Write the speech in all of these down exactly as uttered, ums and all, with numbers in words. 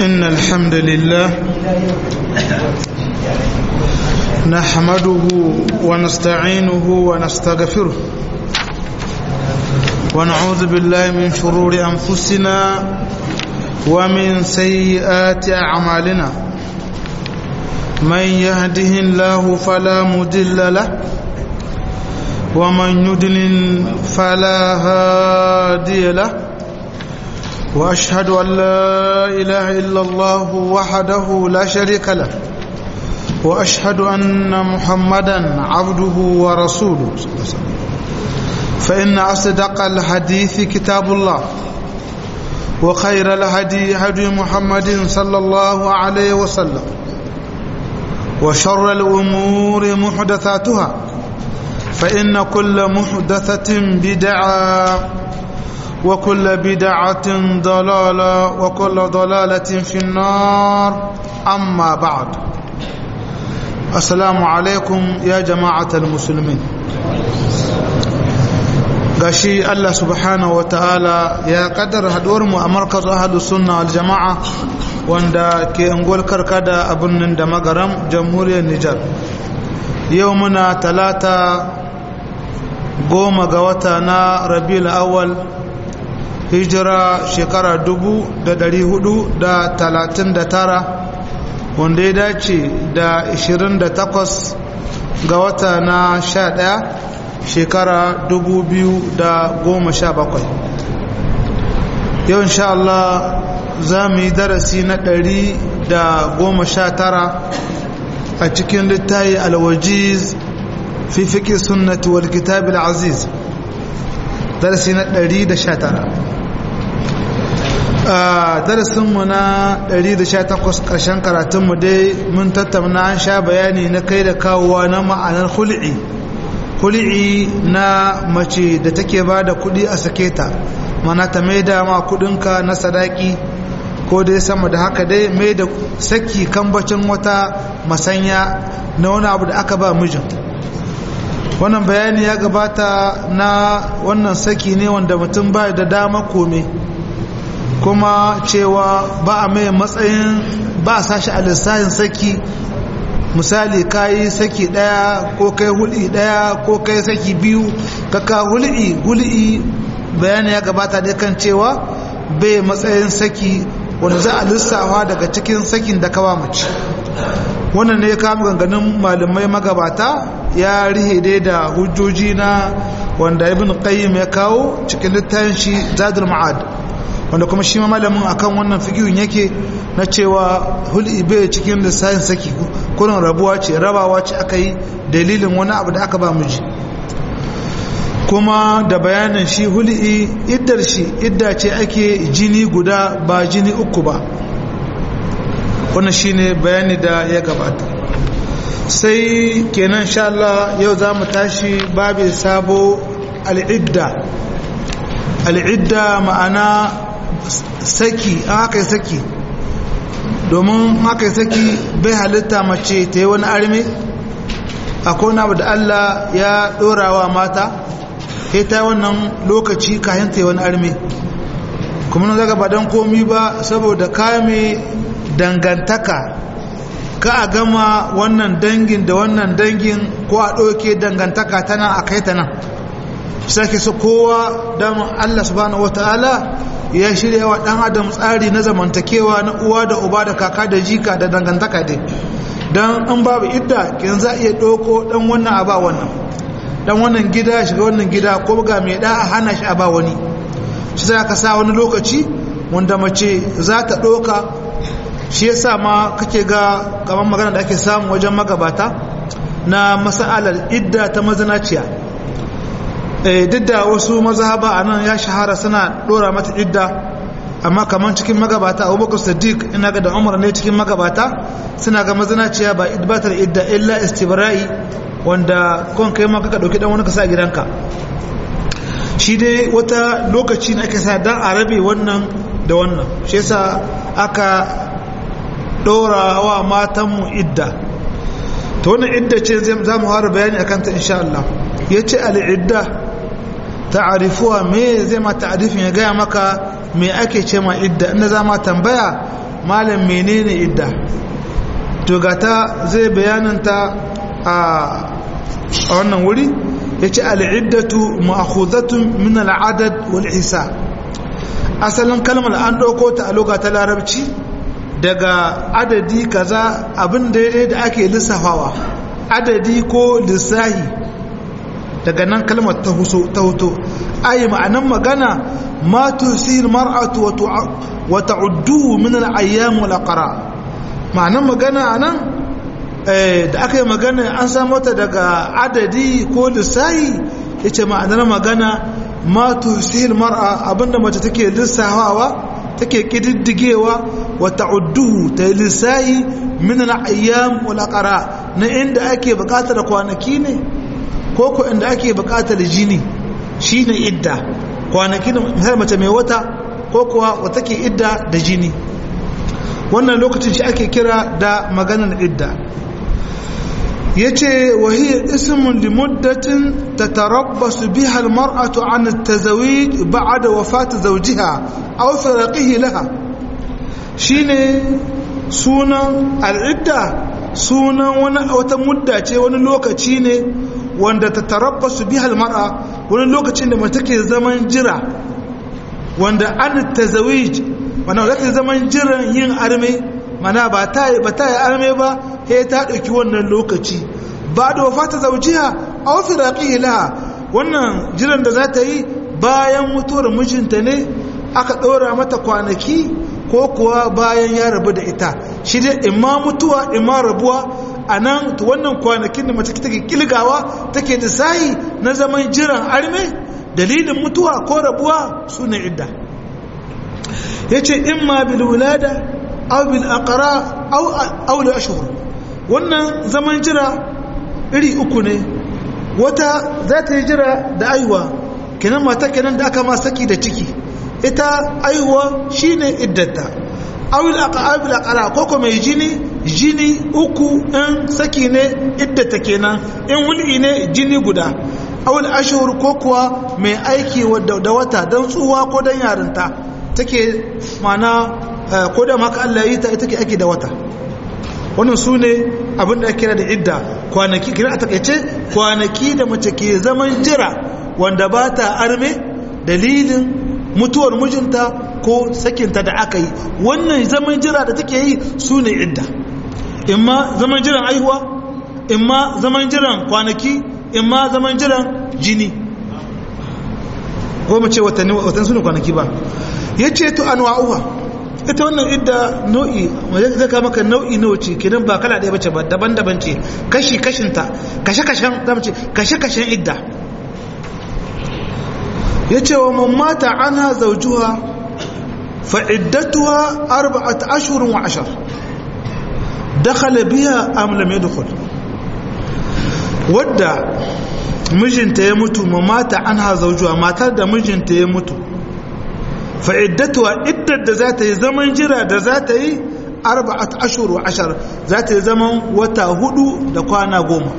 إن الحمد لله نحمده ونستعينه ونستغفره ونعوذ بالله من شرور أنفسنا ومن سيئات أعمالنا من يهده الله فلا مضل له ومن يضلل فلا هادي له وأشهد أن لا إله إلا الله وحده لا شريك له وأشهد أن محمدا عبده ورسوله فإن أصدق الحديث كتاب الله وخير الهدي هدي محمد صلى الله عليه وسلم وشر الأمور محدثاتها فإن كل محدثة بدعة وكل بدعة ضلالة وكل ضلالة في النار أما بعد السلام عليكم يا جماعة المسلمين gashi Allah subhanahu wa ta'ala ya kaddara haduwar mu a markaz ahlus sunna wal jama'a wanda ke ungwal karkada a birnin da magaram jamhuriyar Nijar yau muna talata goma ga wata na Rabiul Awwal hijira shekara dubu da dari hudu da talatin da tara wanda ya dace da ishirin da takwas ga wata na sha daya shekara dubu biyu da goma sha bakwai yau insha Allah za mu yi darasi na ɗari da goma sha tara a cikin littafi alwajiz fi fiqh sunnati wal kitab al aziz darasi na ɗari da sha tara a darasinmu na ɗari da sha takwas ƙarshen karatunmu dai mun tattauna an sha bayani na kai da kawowa na ma'anar hul'i hul'i na mace da take ba da kuɗi a sake ta mana ta mai da ma kuɗinka na sadaki ko dai sama da haka dai mai da saki kambacin wata masanya na wani abu da aka ba mijin wannan bayani ya gabata na wannan saki ne wanda mutum ba da dama kome kuma cewa ba a mai matsayin ba a sashi a lissahin saki misali kayi saki daya ko kai hul'i daya ko kai saki biyu kaka hul'i hul'i bayani ya gabata dai kan cewa bai matsayin saki wanda za a lissafa daga cikin sakin da kawa mace wannan ne ya kama ganganin malamai magabata ya rihe dai da hujjoji na wanda ibn qayyim ya kawo cikin littafin shi zadul ma'ad wanda kuma shi ma malamin akan wannan fikihun yake na cewa hul'i bai cikin lissafin saki kurin rabuwa ce rabawa ce aka yi dalilin wani abu da aka ba miji kuma da bayanin shi hul'i iddar shi idda ce ake jini guda ba jini uku ba wannan shine bayani da ya gabata sai kenan insha Allah yau za mu tashi babu sabo al'idda al'idda ma'ana saki an haka yi saki domin haka yi saki bai halitta mace ta yi wani arme akwai wani abu da Allah ya ɗorawa mata ya ta wannan lokaci kayan ta yi wani arme kuma na zaga ba don komi ba saboda kame dangantaka ka a gama wannan dangin da wannan dangin ko a ɗauke dangantaka tana a kai ta nan sake su kowa don Allah subhanahu wata'ala ya shirya wa ɗan adam tsari na zamantakewa na uwa da uba da kaka da jika da dangantaka dai don an babu idda kin za iya ɗauko ɗan wannan a ba wannan ɗan wannan gida shiga wannan gida ko ga mai ɗa a hana shi a ba wani shi za ka sa wani lokaci wanda mace za ta ɗauka shi yasa ma kake ga kamar magana da ake samu wajen magabata na mas'alar idda ta mazinaciya duk da wasu mazhaba a nan ya shahara suna dora mata idda amma kamar cikin magabata abubakar siddiq ina ga da umar ne cikin magabata suna ga mazinaciya ba idbatar idda illa istibra'i wanda kon kai ma kaka dauki dan wani ka sa gidanka shi dai wata lokaci ne ake sa dan a rabe wannan da wannan shi yasa aka dora wa matan mu idda to wannan idda ce za mu fara bayani akan ta insha Allah yace al-idda ta'arifuwa me zai ma ta'arifin ya gaya maka me ake ce ma idda inda za ma tambaya malam menene idda to gata zai bayananta a wannan wuri yace al-iddatu ma'khuzatun min al-adad wal ihsa asalin kalmar an dauko ta a lugha ta larabci daga adadi kaza abin daidai da ake lissafawa adadi ko lissahi daga nan kalmar ta huso ta huto ayi ma'anan magana ma tusir mar'atu wa ta'uddu min al-ayyam wal aqra ma'anan magana anan da aka yi magana an samu ta daga adadi ko lissahi yace ma'anar magana ma tusir mar'a abinda mace take lissafawa take kididdigewa wa ta'uddu ta lissahi min al-ayyam wal aqra na inda ake bukatar kwanaki ne ko ko inda ake bukatar jini shine idda kwanaki misali mace mai wata ko kuwa wata ke idda da jini wannan lokacin shi ake kira da maganar idda yace wa hiya ismun li muddatin tatarabbasu biha al-mar'atu 'an at-tazawij ba'da wafati zawjiha aw firaqihi laha shine sunan al-idda sunan wata mudda ce wani lokaci ne wanda ta tarabbasu biha almar'a wani lokacin da mace take zaman jira wanda an tazawij mana zata zaman jiran yin arme mana ba ta ba ta yi arme ba sai ta dauki wannan lokaci ba da wafata zawjiha aw firaqihi laha wannan jiran da za ta yi bayan mutuwar mijinta ne aka ɗora mata kwanaki ko kuwa bayan ya rabu da ita shi dai imma mutuwa imma rabuwa a nan wannan kwanakin da mace take kilgawa take da sayi na zaman jiran arme dalilin mutuwa ko rabuwa su ne idda ya ce imma bil wulada aw bil aqra aw aw li ashhur wannan zaman jira iri uku ne wata za ta yi jira da aiwa kenan mata kenan da aka ma saki da ciki ita aiwa shine iddata awil aqabil aqala koko mai jini jini uku in saki ne iddata kenan in wuli ne jini guda awil ashhur ko kuwa mai aiki da wata dan tsuwa ko dan yarinta take mana ko da maka Allah yi ta take aiki da wata wannan sune abin da ake kira da idda kwanaki kira a takeice kwanaki da mace ke zaman jira wanda ba ta arme dalilin mutuwar mijinta ko sakinta da aka yi wannan zaman jira da take yi su ne idda imma zaman jiran aihuwa imma zaman jiran kwanaki imma zaman jiran jini ko mace watanni watan su ne kwanaki ba yace to anwa'uha ita wannan idda nau'i wanda zai ka maka nau'i nawa ce kidan ba kala ɗaya bace ba daban-daban ce kashi kashinta kashe-kashen zamu ce kashe-kashen idda yace wa man mata anha zawjuha fa iddatuha arba'at ashhur wa ashar dakhala biha am lam yadkhul wadda mijinta ya mutu ma mata anha zawjuha matar da mijinta ya mutu fa iddatuha iddat da zata yi zaman jira da zata yi arba'at ashhur wa ashar zata yi zaman wata hudu da kwana goma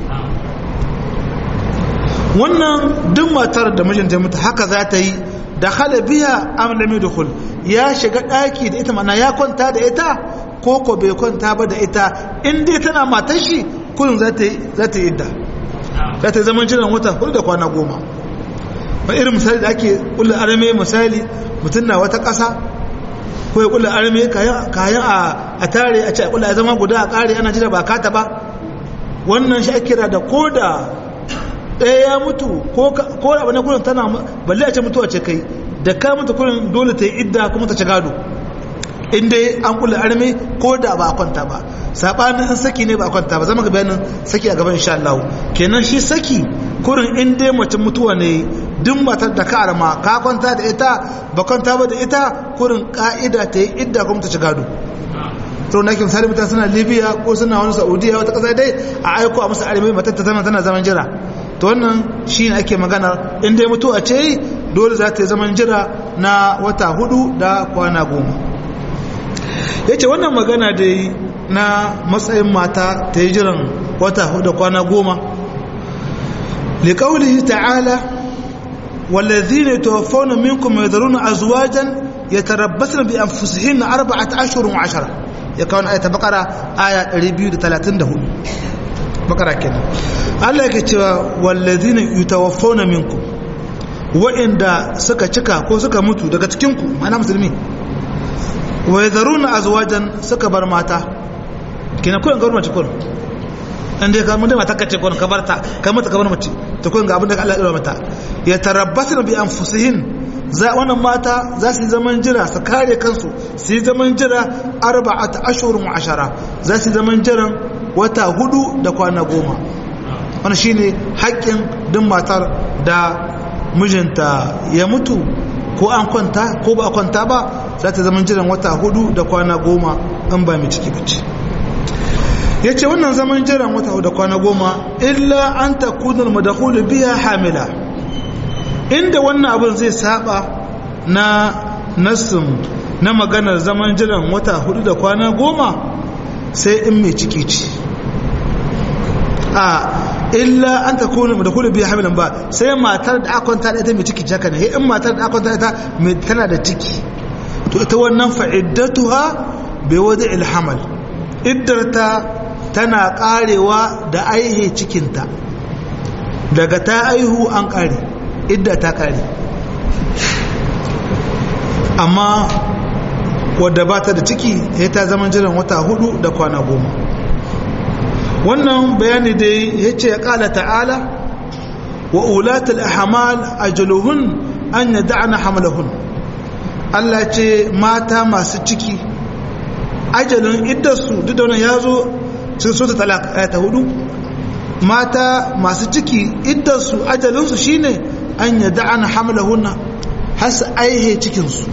wannan duk matar da mijinta mutu haka za ta yi da halabiya amlami da hul ya shiga ɗaki da ita mana ya kwanta da ita ko ko bai kwanta ba da ita in dai tana matar shi kullum za ta yi idda za ta yi zaman jiran wata hudu da kwana goma ba irin misali da ake kullum arme misali mutum na wata ƙasa ko ya kullum arme kayan a tare a ce kullum a zama guda a ƙare ana jira ba kata ba wannan shi ake kira da koda ɗaya ya mutu ko da wani kurin tana balle a ce mutuwa ce kai da ka mutu kurin dole ta yi idda kuma ta ci gado inda an kula arme ko da ba a kwanta ba saɓanin in saki ne ba a kwanta ba zama ga bayanin saki a gaban insha Allah kenan shi saki kurin inda mace mutuwa ne duk matar da ka arma ka kwanta da ita ba kwanta ba da ita kurin ka'ida ta yi idda kuma ta ci gado to na kin misali mutane suna Libya ko suna wani Saudiya wata ƙasa dai a aiko a musu arme matar ta zama tana zaman jira to wannan shi ne ake magana inda ya mutu a ce dole za ta yi zaman jira na wata hudu da kwana goma ya ce wannan magana da yi na matsayin mata ta yi jiran wata hudu da kwana goma liƙaulihi ta'ala wallazi ne tawaffona minkum mai zaruna a zuwajen yatarabbasna bi anfusihinna arba'ata ashhurin wa ashara ya kawo ayata bakara aya ɗari biyu da talatin da hudu bakara kenan Allah yake cewa wallazina yutawaffawna minkum wa'inda suka cika ko suka mutu daga cikin ku ma'ana musulmi wa yadharuna azwajan suka bar mata kina ko ga mace ko inda ka mun da mata kace ko ka barta ka mata ka bar mace to ko ga abin da Allah ya dora mata yatarabbasna bi anfusihin za wannan mata za su yi zaman jira su kare kansu su yi zaman jira arba'ata ashhurun wa ashara za su yi zaman jiran wata hudu da kwana goma wannan shine haƙƙin din matar da mijinta ya mutu ko an kwanta ko ba a kwanta ba za ta zaman jiran wata hudu da kwana goma in ba mai ciki bace yace wannan zaman jiran wata hudu da kwana goma illa an takuna madkhul biha hamila inda wannan abin zai saba na nassin na maganar zaman jiran wata hudu da kwana goma sai in mai ciki ce a illa an ta kone da kula biya hamilan ba sai matar da akwanta da ita mai ciki jaka ne in matar da akwanta da ita mai tana da ciki to ita wannan fa'iddatuha bai wada ilhamal iddarta tana karewa da aihe cikinta daga ta aihu an kare idda ta kare amma wadda ba ta da ciki ya ta zama jiran wata hudu da kwana goma wannan bayani dai ya ce ya kala ta'ala wa ulatul ahmal ajaluhun an yad'ana hamlahun Allah ce mata masu ciki ajalin iddarsu duk da wannan yazo cikin sura talaq ayata hudu mata masu ciki iddarsu ajalinsu shine an yad'ana hamlahunna has aihe cikin su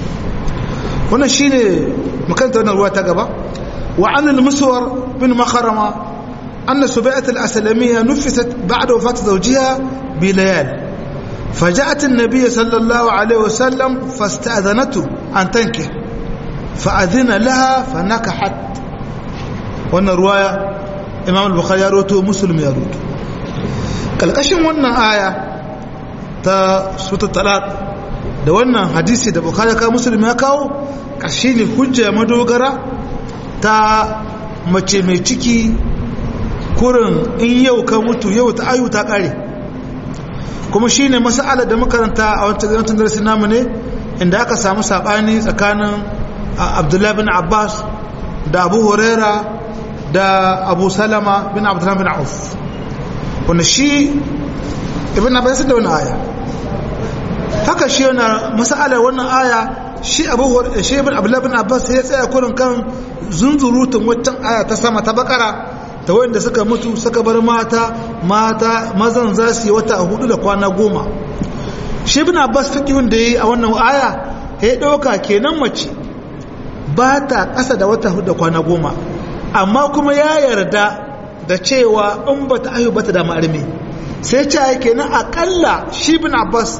wannan shine makanta wannan ruwa ta gaba wa anil muswar bin makharama anna subai'at al-aslamiyya nufisat ba'da wafat zawjiha bi layal فجاءت النبي صلى الله عليه وسلم فاستأذنته أن تنكح فأذن لها فنكحت وأن الرواية إمام البخاري يروته مسلم يروته كالقشم وأن آية تا سورة الطلاق da wannan hadisi da bukhari ka muslim ya kawo kashi ne hujja madogara ta mace mai ciki kurin in yau ka mutu yau ta ayu ta kare kuma shine mas'ala da makaranta a wancan darasin namu ne inda aka samu sabani tsakanin Abdullah bin Abbas da Abu Huraira da Abu Salama bin Abdullah bin Auf wanda shi ibn Abbas da wannan aya haka shi yana mas'alar wannan aya shi Abu Huraira shi ibn Abdullah bin Abbas ya tsaya kurin kan zunzurutun waccan aya ta sama ta bakara ta wanda suka mutu suka bar mata mata mazan za su yi wata hudu da kwana goma shi ibn Abbas fiqhun da yi a wannan aya ya dauka kenan mace ba ta kasa da wata hudu da kwana goma amma kuma ya yarda da cewa in ba ta ayu ba ta da ma'armi sai ce kenan akalla shi ibn Abbas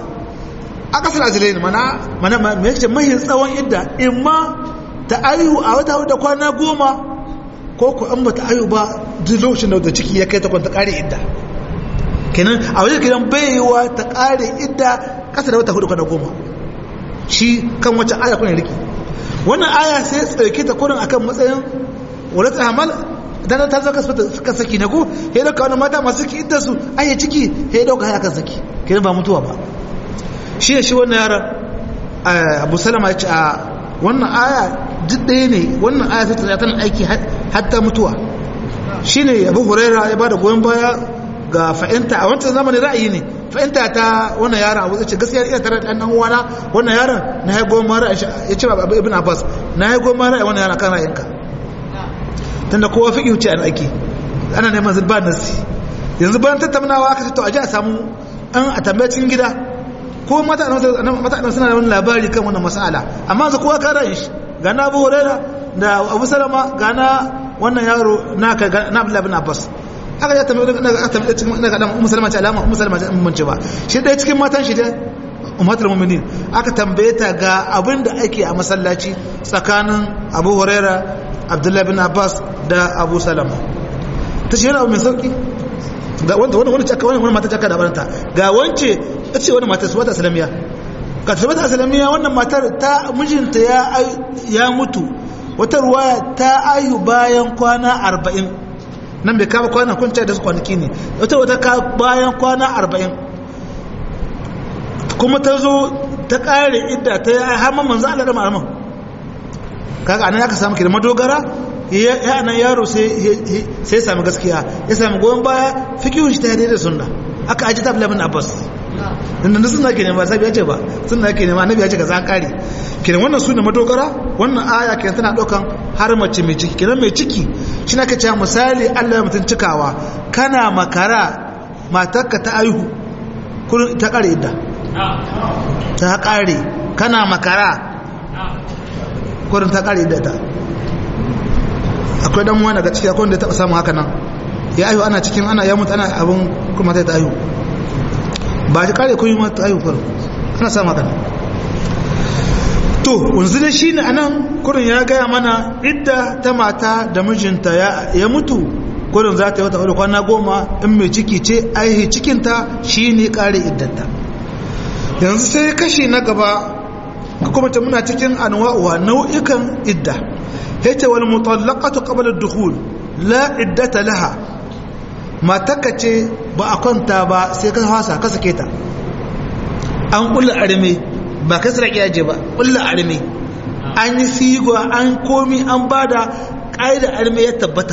a kasar azilai mana mana me yake mahin tsawon idda imma ta ayu a wata hudu da kwana goma ko ku an bata ayu ba duk lokacin da ciki ya kai ta kwanta kare idda kenan a wajen gidan baiwa ta kare idda kasa da wata hudu kwana goma shi kan wacce aya kuna riki wannan aya sai tsarki ta kurin akan matsayin wala ta hamal dan ta zo ka saki na ko sai da kawai mata masu ki idda su ayi ciki sai dauka haya kan saki kenan ba mutuwa ba shi ne shi wannan yaran Abu Salama ya ce a wannan aya duk ɗaya ne wannan aya sai ta tana aiki hatta mutuwa shi ne Abu Huraira ya bada goyon baya ga fa'inta a wancan zamanin ra'ayi ne fa'inta ta wannan yaran Abu ce gaskiya ina tare da ɗan uwana wannan yaran na ya goyon mara ya ce Abu Ibn Abbas na ya goyon mara wannan yaran kan ra'ayinka tunda kowa fiqh ce an aiki ana neman zulba nasi yanzu bayan tattaunawa aka ce to a ji a samu an a tambaye cikin gida ko mata mata suna da wani labari kan wannan mas'ala amma yanzu kowa ka ra'ayin shi ga na Abu Huraira da Abu Salama ga na wannan yaro na ka na Abdullah bin Abbas aka ya tambaye aka tambaye cikin ina ga dan Ummu Salama ce alama Ummu Salama mun ce ba shi dai cikin matan shi dai ummatul mu'minin aka tambaye ta ga abin da ake a masallaci tsakanin Abu Huraira Abdullah bin Abbas da Abu Salama ta ce yana mai sauki ga wanda wani wani caka wani mata caka da baranta ga wance ta ce wani mata su wata salamiya ka tabbata asalamiya wannan matar ta mijinta ya ya mutu wata ruwaya ta ayu bayan kwana arba'in nan bai kama kwana kunta da su kwanaki ne wata wata ka bayan kwana arba'in kuma ta zo ta kare idda ta yi hama manzo Allah da malaman kaga anan aka samu kirma dogara ya anan yaro sai sai sami gaskiya ya sami goyon baya fikihun shi ta daidai da sunna aka aji ta Ibn Abbas dan nan sunna kenan ba sai ya ce ba sunna kenan annabi ya ce ka zan kare kenan wannan sunna madogara wannan aya kenan tana daukan har mace mai ciki kenan mai ciki shi na kace misali Allah ya mutun cikawa kana makara matarka ta aihu kun ta kare idda ta kare kana makara kurin ta kare idda ta akwai dan wani daga ciki akwai wanda ya taba samu haka nan ya aihu ana cikin ana ya mutu ana abun kuma ta aihu ba shi kare kun yi mata aihu kurin ana samu haka nan to wanzu da shi ne a nan kurin ya gaya mana idda ta mata da mijinta ya mutu kurin za ta yi wata wadda kwana goma in mai ciki ce aihe cikinta shi ne kare iddanta yanzu sai kashi na gaba kuma ta muna cikin anwa'uwa nau'ikan idda yace wal mutallaqatu qabla ad-dukhul la iddata laha mataka ce ba a kwanta ba sai ka fasa ka sake ta an kula arme ba kai sarki yaje ba kula arme an yi sigo an komi an bada kaida arme ya tabbata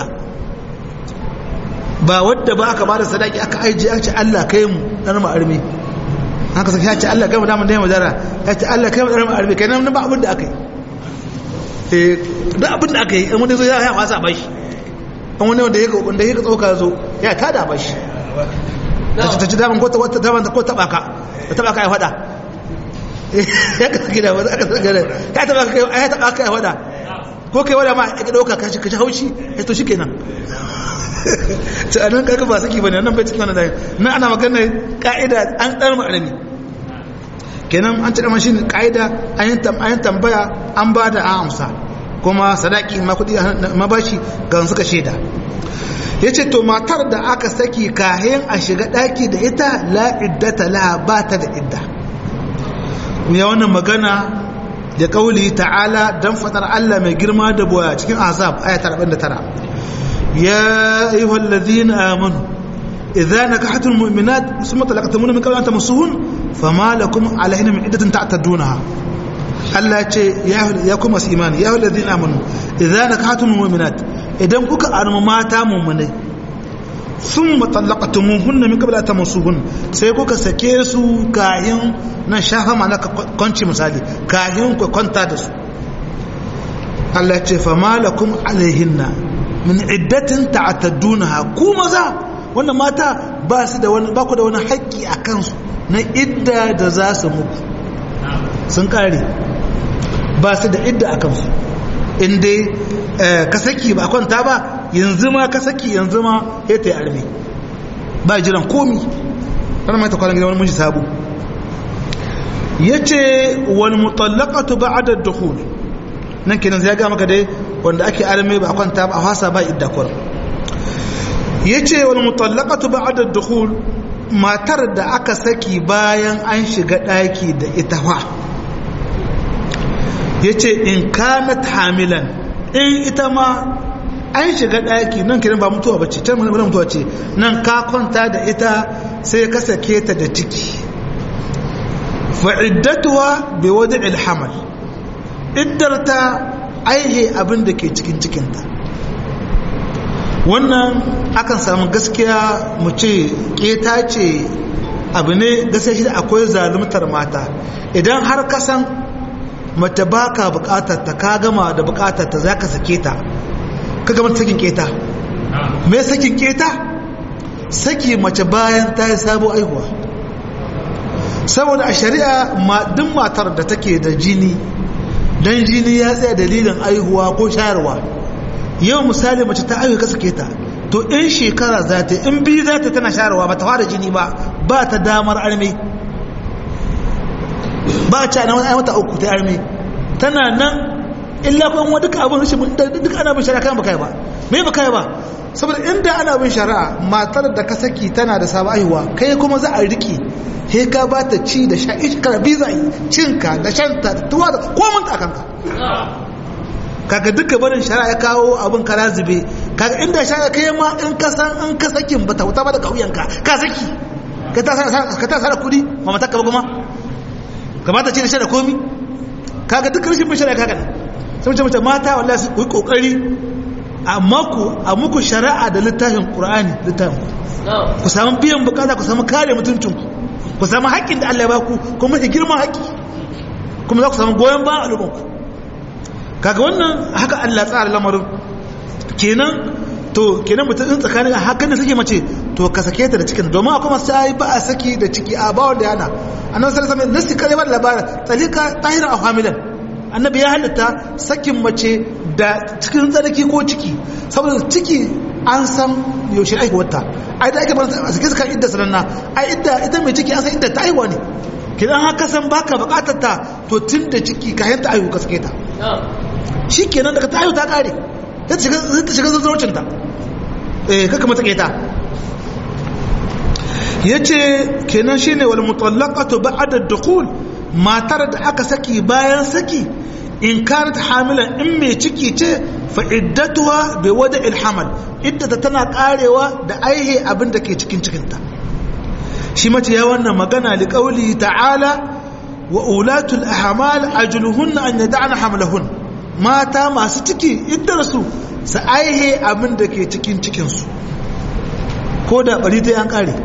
ba wadda ba aka bada sadaki aka aije aka ce Allah kai mu dan mu arme haka sai ya ce Allah kai mu da mu da mu dara ya ce Allah kai mu dan mu arme kenan ba abin da aka yi eh da abin da aka yi an wani zo ya fasa bashi an wani wanda yake wanda yake tsoka zo ya tada bashi ta ci daban ko ta wata daban ko taba ka ta taba ka ya fada ya ka gida ba aka saka ya taba ka ya taba ka ya fada ko kai wada ma ya dauka ka shi haushi ya to shikenan to anan kaga ba saki bane nan bai cikin nan nan ana magana kaida an dar malami kenan an ci da shi kaida an tambaya an bada an amsa kuma sadaki ma kudi ma bashi ga suka sheda yace to matar da aka saki kahin a shiga daki da ita la iddata la ba ta da idda me wannan magana da kauli ta'ala dan fadar Allah mai girma da boya cikin azab aya arba'in da tara ya ayyuhal ladina amanu idza nakahtumul mu'minat thumma talaqtumuhunna min qabli an tamassuhun fama lakum alayhinna min iddatin ta'tadunaha Allah ce ya kuma su imani ya wadda zina amanu idan na katun mu'minat idan kuka armu mata mummunai sun matallakatu muhunna min kabila ta masuhun sai kuka sake su kayan nan shafa mana kwanci misali kayan ku kwanta da su Allah ce fa malakum alaihinna min iddatin ta'taddunaha ku maza wannan mata ba su da wani ba ku da wani haƙƙi a kansu na idda da za su muku sun kare ba su da idda a kansu inda ka saki ba kwanta ba yanzu ma ka saki yanzu ma ya ta yi arme ba jiran komi wani mai ta kwanan gida wani miji sabu ya ce wani mutallakatu ba adad da hul nan kenan zai ga maka dai wanda ake arme ba kwanta ba a fasa ba idda kwar ya ce wani mutallakatu ba adad da hul matar da aka saki bayan an shiga ɗaki da ita fa ya ce in kanat hamilan in ita ma an shiga ɗaki nan kiran ba mutuwa ba ce can mana mutuwa ce nan ka kwanta da ita sai ka sake ta da ciki fa'iddatuwa bai wajen ilhamal iddarta aihe abin da ke cikin cikinta wannan akan samu gaskiya mu ce keta ce abu ne gaskiya shi da akwai zaluntar mata idan har kasan mace baka bukatar ta ka gama da bukatar ta zaka sake ta ka gama sakin keta me sakin keta saki mace bayan ta yi sabo aihuwa saboda a shari'a duk matar da take da jini dan jini ya tsaya dalilin aihuwa ko shayarwa yau misali mace ta aihu ka sake ta to in shekara za ta in biyu za ta tana shayarwa ba ta fara jini ba ba ta damar arme ba ta na wani mata uku ta arme tana nan illa kuma wani duka abin rashin duka ana bin shari'a kan baka ba me baka ba saboda inda ana bin shari'a matar da ka saki tana da sabon aihuwa kai kuma za a riki he ka ba ta ci da sha iskar biza cinka da shanta tuwa da komin takanka kaga duka barin shari'a ya kawo abin kara zube kaga inda shari'a kai ma in ka san in ka sakin bata wuta ba da kauyanka ka saki ka ta ka ta sara kudi ma mata ka kuma ka ba ta ci da sha da komi kaga duka rashin bin shari'a kaga sai mace mata wallahi su yi kokari amma ku a muku shari'a da littafin Qur'ani littafin ku samu biyan bukata ku samu kare mutuncinku ku samu haƙƙin da Allah ya baku kuma da girman haƙƙi kuma za ku samu goyon bayan al'ummarku kaga wannan haka Allah tsara lamarin kenan to kenan mutum tsakanin hakan da suke mace to ka sake ta da cikin domin akwai masu sai ba a saki da ciki a bawar da yana annabi sallallahu alaihi wasallam nasi kare ba labarin talika tahira a hamilan annabi ya halitta sakin mace da cikin tsarki ko ciki saboda ciki an san yaushe aihuwarta ai da ake bar a sake suka idda sananna ai idda ita mai ciki an san idda ta aihuwa ne kidan haka san baka bukatar ta to tun da ciki ka yanta aihu ka sake ta shi kenan daga ta aihu ta kare ta shiga zazzarocin ta eh kaka mata keta yace kenan shine wal mutallaqatu ba'da ad-dukhul matar da aka saki bayan saki in kanat hamilan in mai ciki ce fa iddatuha bi wada'il hamal iddata tana karewa da aihe abin da ke cikin cikinta shi mace ya wannan magana li qauli ta'ala wa ulatul ahmal ajluhunna an yad'ana hamlahun mata masu ciki iddar su su aihe abin da ke cikin cikin su ko da bari ta yan kare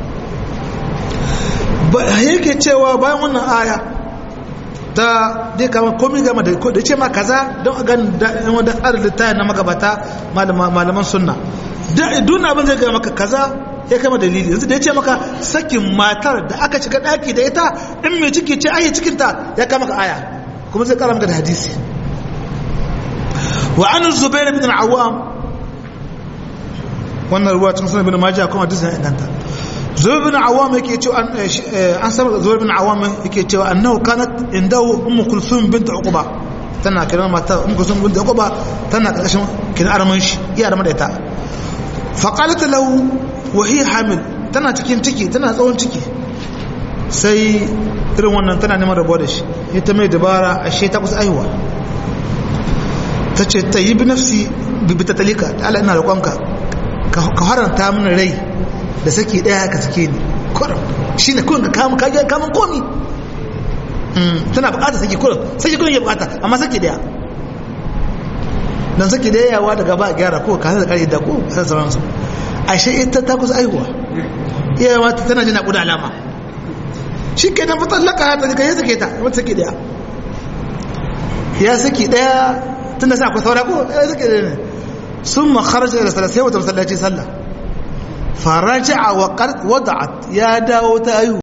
ba yake cewa bayan wannan aya ta dai kama komai gama da da ce ma kaza don a gan da wanda tsarin littafin na magabata malaman sunna da duk abin zai ga maka kaza ya kama dalili yanzu da ya ce maka sakin matar da aka shiga daki da ita in mai ciki ce ayi cikin ta ya kama ka aya kuma zai kara maka da hadisi wa an zubair ibn al-awwam wannan ruwa cikin sunan ibn majah kuma hadisin inganta zubair ibn al-awwam yake cewa an samu zubair ibn al-awwam yake cewa annahu kanat indahu ummu kulsum bint uqba tana kiran mata ummu kulsum bint uqba tana karkashin kin arman shi iya arman da ita fa qalat lahu wa hiya hamil tana cikin ciki tana tsawon ciki sai irin wannan tana neman rabuwa da shi ita mai dabara ashe ta kusa aihuwa tace tayyib nafsi bi tatalika Allah ina roƙonka ka haranta mini rai da saki daya ka sake ni kurum shine kurum ka kama ka kama komi tana bukata saki kurum saki kurum ya bukata amma saki daya dan saki daya yawa daga ba gyara ko ka da kare da ko sai sauran su ashe ita ta kusa aihuwa iya ma tana jina kuda alama shikenan fatan laka ta daga ya sake ta wata saki daya ya saki daya tunda sai akwai saura ko ya saki daya summa kharaja ila salati wa tasallaci sallah faraja'a wa qad wada'at ya dawo ta ayu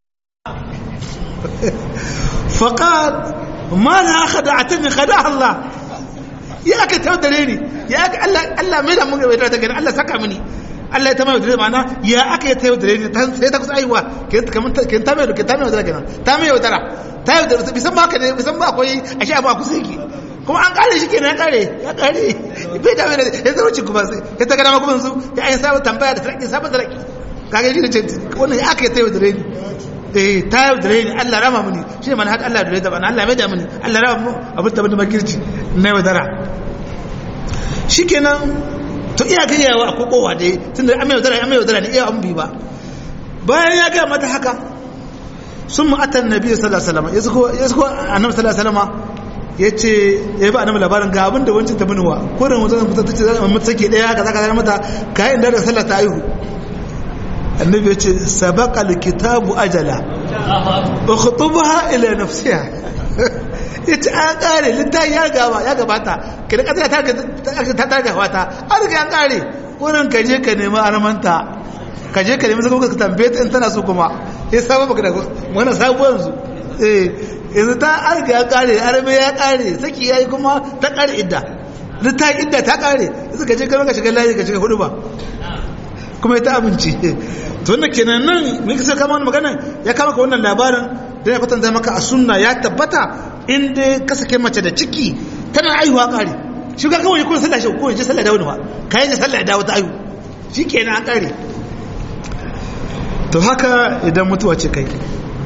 faqad ma la khada'atni khada'a Allah ya aka taudare ni ya aka Allah Allah mai da mun ga ta gani Allah saka mini Allah ya tamaye da mana ya aka ya taudare ni sai ta kusa aiwa ke kaman ke ta mai ke ta mai da gani ta mai yaudara ta yaudara bisan ba ka bisan ba akwai ashe abu kusa yake kuma an kare shi kenan ya kare ya kare bai da mai ya zama cikin kuma sai ya ta gana kuma su ya ayin sabon tambaya da tarki sabon tarki kage shi ne ce wannan ya aka tayo dare ni eh tayo dare ni Allah rama mini shi ne man haka Allah dare da bana Allah mai da mini Allah rama mu abin da bani makirci na wadara shikenan to iya ga yawa ko kowa dai tunda an mai wadara an mai wadara ne iya an bi ba bayan ya ga mata haka sun mu atan nabi sallallahu alaihi wasallam yasko yasko annabi sallallahu alaihi wasallam ya ce ya ba annabi labarin ga abinda wancan ta minuwa ko da mutum mutum tace zan mutu sake daya kaza kaza mata kayan da sallah ta aihu annabi ya ce sabaqa alkitabu ajala ukhtubaha ila nafsiha yace an kare littafi ya gaba ya gabata kada kaza ta ta ta gabata an riga an kare wurin ka je ka nemi armanta ka je ka nemi zaka ka tambaye ta in tana so kuma sai sabu baka da wannan sabuwar su eh yanzu ta arga ya kare arabe ya kare saki yayi kuma ta kare idda ta idda ta kare yanzu ka je ka shiga layi ka shiga hudu ba kuma ita abinci to wannan kenan nan mun kisa kama wannan magana ya kama ka wannan labarin da ya kwatanta maka a sunna ya tabbata inda ka sake mace da ciki tana aihuwa kare shi ga kawai kun sallah shi ko je sallah da wani ba kai je sallah da wata aihu shikenan an kare to haka idan mutuwa ce kai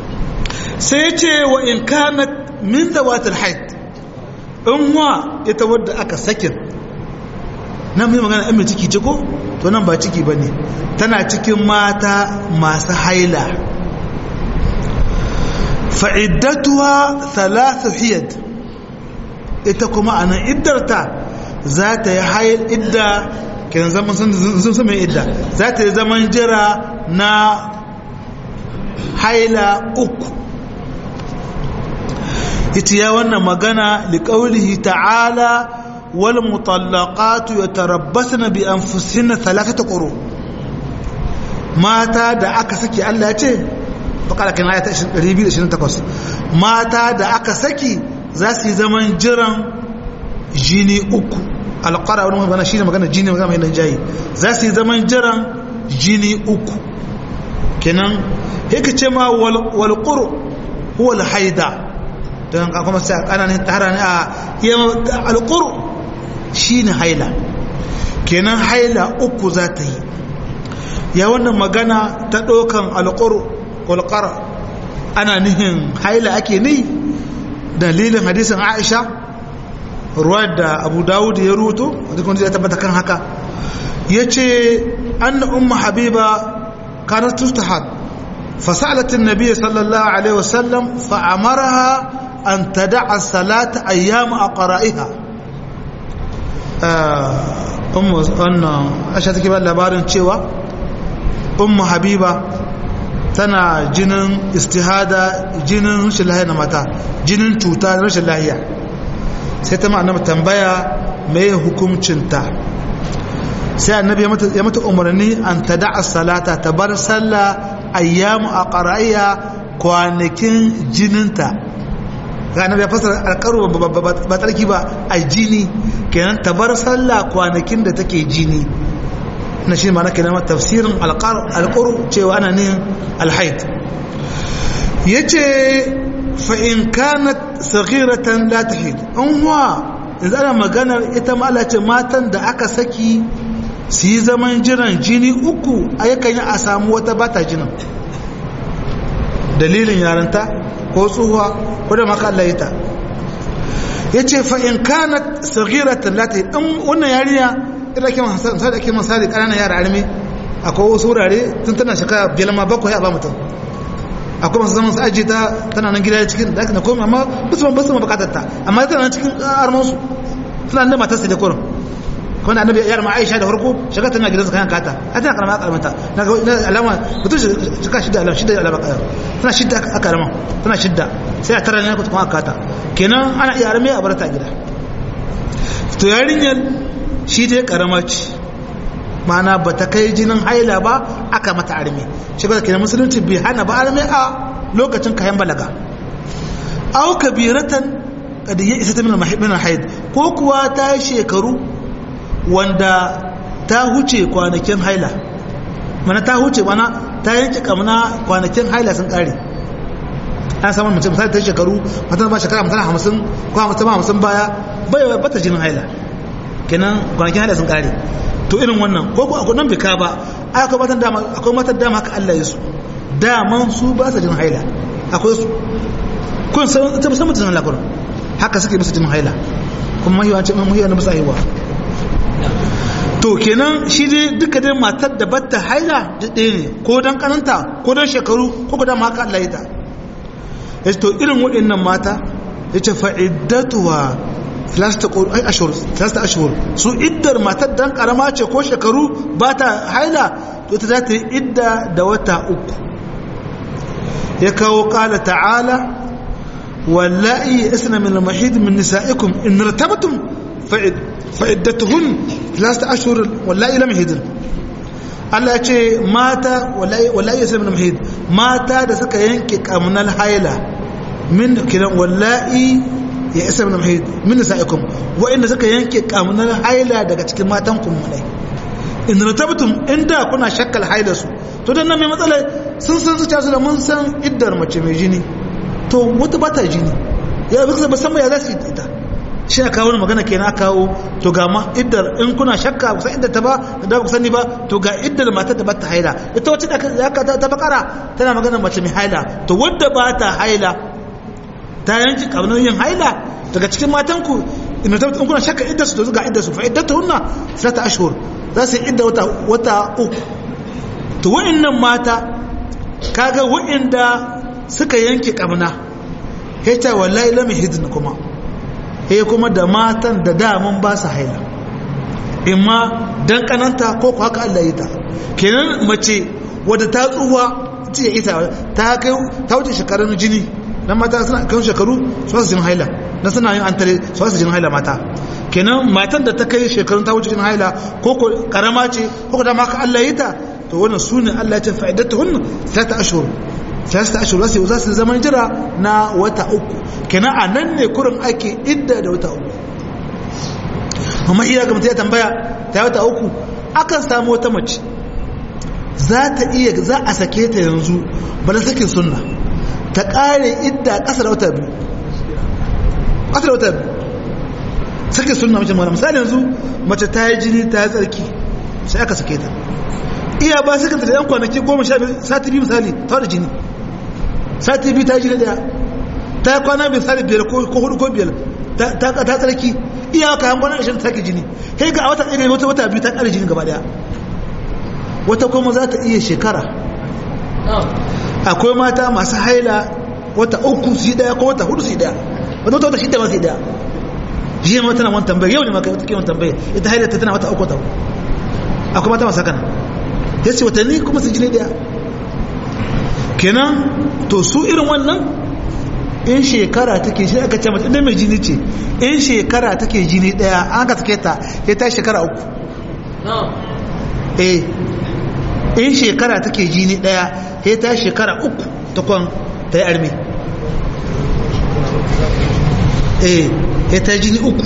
sai ce wa in kanat min zawatil haid in wa ita wadda aka sakin nan mai magana ɗan mai ciki ce ko to nan ba ciki ba ne tana cikin mata masu haila fa'iddatuwa thalathu hiyad ita kuma a nan iddarta za ta yi hail idda kenan zaman sun sun mai idda za ta yi zaman jira na haila uku ita ya wannan magana liƙaulihi ta'ala wal mutallaqatu yatarabbasna bi anfusihinna thalathata quru mata da aka saki Allah ya ce bakara kan ayata ɗari biyu da ishirin da takwas mata da aka saki za su yi zaman jiran jini uku alƙara wani magana shi ne magana jini magana mai jayi za su yi zaman jiran jini uku kenan yake ce ma walƙur wal haida don ka kuma sai ana ne tara ne a alƙur shi ne haila kenan haila uku za ta yi ya wannan magana ta ɗaukan alƙur walƙar ana nihin haila ake ni dalilin hadisin aisha ruwa da abu dawud ya ruto duk wanda ya tabbata kan haka ya ce anna umma habiba kanat tustahad fasalat an-nabiy sallallahu alaihi wasallam fa'amaraha an tad'a salata ayyam aqra'iha ummu anna aisha take ba labarin cewa ummu habiba tana jinin istihada jinin rashin lahiya na mata jinin cuta na rashin lahiya sai ta ma'ana tambaya mai hukuncinta sai annabi ya mata umarni an ta da'a salata ta bar sallah ayyamu a ƙara'ayya kwanakin jininta ga annabi ya fasara alƙaru ba tsarki ba a jini kenan ta bar sallah kwanakin da take jini na shi ma na kenan tafsirin alƙaru cewa ana ne alhaid ya ce fa'in kanat saghiratan la tahid an wa yanzu ana maganar ita ma'ala ce matan da aka saki su yi zaman jiran jini uku a yakan yi a samu wata bata jinin dalilin yaranta ko tsohuwa ko da maka Allah ita ya ce fa'in kanat saghiratan la tahid an wannan yariya ita ke misali ake misali ƙananan yara armi akwai wasu wurare tun tana shekara biyar ma bakwai a ba mutum akwai masu zaman su ajiye ta tana nan gida cikin da aka na komi amma basu ma basu ma bukatar ta amma tana nan cikin armansu suna nan matarsa da kurin kuma da annabi yar ma Aisha da farko shiga tana gidansa kayan kata a tana karama karamanta na ga alama mutum shiga shidda alama shidda alama tana shidda aka karama tana shidda sai a tara ne kuma aka kata kenan ana iya arme a barata gida to yarinyar shi dai karama ce ma'ana ba ta kai jinin haila ba aka mata arme shi ba kenan musulunci bai hana ba arme a lokacin kayan balaga aw kabiratan kad ya isa min min haid ko kuwa ta shekaru wanda ta huce kwanakin haila mana ta huce mana ta yanke kamna kwanakin haila sun kare an samu mace misali ta shekaru mata ba shekara mutane hamsin ko hamsin baya bai bata jinin haila kenan kwanakin haila sun kare to irin wannan ko ko akwai nan bika ba akwai matan dama akwai matan dama haka Allah ya su daman su ba su jin haila akwai su kun san ta musamman jin haila kun haka suke musu jin haila kuma mahiyancin mahiyancin musu haihuwa to kenan shi dai duka dai matar da batta haila da ɗaya ne ko dan kananta ko dan shekaru ko ko dama haka Allah ya ta yace to irin waɗannan mata yace fa'iddatuha talasta ashhur su iddar matar dan karama ce ko shekaru ba ta haila to ta za ta yi idda da wata uku ya kawo kala ta'ala wallahi isna min al-mahid min nisa'ikum in irtabtum fa'iddatuhun talasta ashhur wallahi lam yahidun Allah ya ce mata wallahi isna min al-mahid mata da suka yanke kamnal haila min kiran wallahi ya isa min mahid min nisa'ikum wa inda suka yanke kamunan haila daga cikin matan ku mulai in ratabtum inda kuna shakkal haila su to dan nan mai matsala sun san zuciya su da mun san iddar mace mai jini to wata bata jini ya bi ba san ya za su ita shi aka kawo magana kenan aka kawo to ga ma iddar in kuna shakka kusan idda ta ba da ku sani ba to ga iddar matar da ba ta haila ita wacce da ta bakara tana magana mace mai haila to wadda ba ta haila ta yanki kabnin yin haila daga cikin matanku in ta kuna shakka iddar su to ga iddar su fa iddatu hunna salata ashhur za su idda wata wata uku to wa'annan mata kaga wa'anda suka yanke kabna kai ta wallahi lam hidin kuma eh kuma da matan da daman ba su haila imma dan kananta ko ko haka Allah ya ta kenan mace wadda ta tsuwa ce ita ta kai ta wuce shekarun jini dan mata suna kan shekaru su su jin haila dan suna yin antare su su jin haila mata kenan matan da ta kai shekarun ta wuce jin haila ko ko karama ce ko ko da maka Allah ya ta to wannan sunan Allah ya ta fa'idatuhun salata ashhur salata ashhur sai za su zaman jira na wata uku kenan anan ne kurin ake idda da wata uku amma iya ga mutum ya tambaya ta wata uku akan samu wata mace za ta iya za a sake ta yanzu bala sakin sunna ta kare idda kasar wata biyu kasar wata biyu sakin sunna mace mara misali yanzu mace ta yi jini ta yi tsarki sai aka sake ta iya ba sakin ta da yan kwanaki goma sha biyu sati biyu misali ta da jini sati biyu ta yi jini daya ta yi kwana misali biyar ko hudu ko biyar ta tsarki iya ka yan kwana ashirin ta ke jini kai ga a wata ɗaya wata wata biyu ta ƙare jini gaba daya wata kuma za ta iya shekara akwai mata masu haila wata uku su yi daya ko wata hudu su yi daya wata wata wata shida masu yi daya jiya ma tana wani tambaya yau ne maka wata ke wani tambaya ita haila ta tana wata uku wata uku akwai mata masu hakana ya ce watanni kuma su jini daya kenan to su irin wannan in shekara take shi aka ce mace mai jini ce in shekara take jini daya an ka take ta ya ta shekara uku eh in shekara take jini daya ya ta shekara uku ta kwan ta yi armi eh ya ta jini uku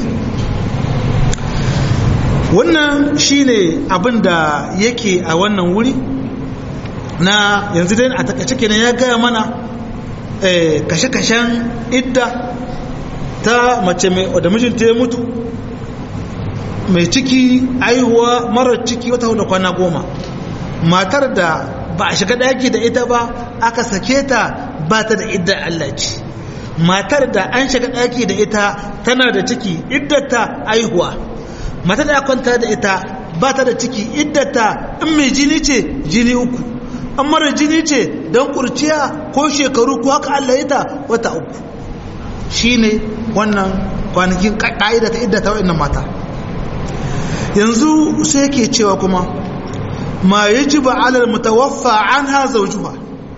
wannan shine abin da yake a wannan wuri na yanzu dai a takaice kenan ya gaya mana kashe-kashen idda ta mace da mijinta ya mutu mai ciki aihuwa marar ciki wata hudu kwana goma matar da ba a shiga daki da ita ba aka sake ta ba ta da idda Allah ce matar da an shiga daki da ita tana da ciki iddata aihuwa matar da kwanta da ita ba ta da ciki iddata in mai jini ce jini uku an mara jini ce don kurciya ko shekaru ko haka Allah ya ta wata uku shi ne wannan kwanakin ƙa'ida ta idda ta wa'in mata yanzu sai ke cewa kuma ma ya ji ba alal mutawaffa an ha zaujuwa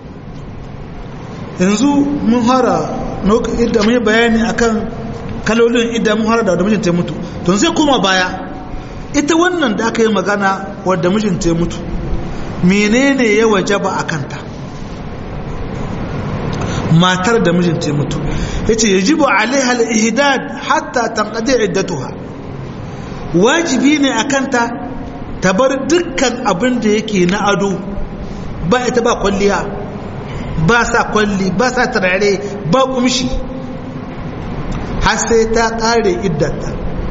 yanzu mun hara idda mun yi bayani akan kalolin idda mun hara da mijinta ya mutu don sai kuma baya ita wannan da aka yi magana wadda mijinta ya mutu menene ya wajaba a kanta matar da mijinta ya mutu yace yajibu alaiha al-ihdad hatta tanqadi iddatuha wajibi ne a kanta ta bar dukkan abin da yake na ado ba ita ba kwalliya ba sa kwalli ba sa turare ba kumshi har sai ta kare iddata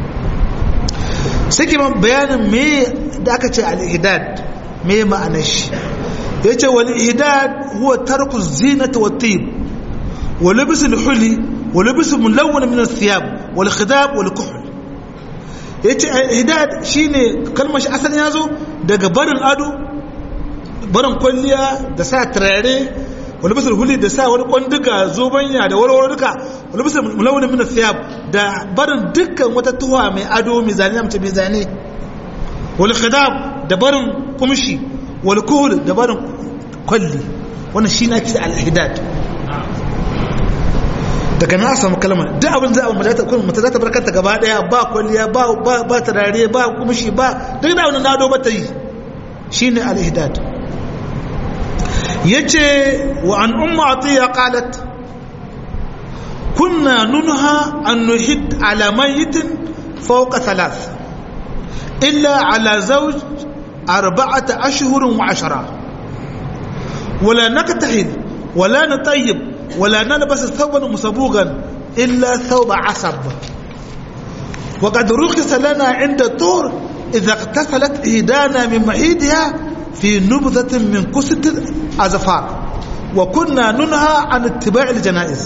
sai kuma bayanin me da aka ce al-ihdad me ma'anar shi yace wal ihdad huwa tarku zinati wat tib wa labs al huli wa labs mulawwan min al thiyab wal khidab wal kuhl yace ihdad shine kalmar shi asalin yazo daga barin ado barin kwalliya da sa turare wa labs al huli da sa wani kwanduga zobanya da warwaro duka wa labs mulawwan min al thiyab da barin dukkan wata tuwa mai ado mai zane mace mai zane wal khidab da barin kumshi wal kuhul da barin kwalli wannan shi na kisa al-ihdad daga na samu kalmar duk abin da abin mata kun mata ta barkata gaba daya ba kwalliya ba ba ba tarare ba kumshi ba duk da wannan nado ba ta yi shine al-ihdad yace wa an ummu atiya qalat kunna nunha an nuhid ala mayitin fawqa thalath illa ala zawj أربعة أشهر وعشرة ولا نكتحل ولا نطيب ولا نلبس ثوبا مصبوغا إلا ثوب عصب wa qad rukhisa lana inda tur idza ightasalat ihdana min ma'idiha fi nubdhatin min kusut azfar wa kunna nunha an ittiba' al-janaiz.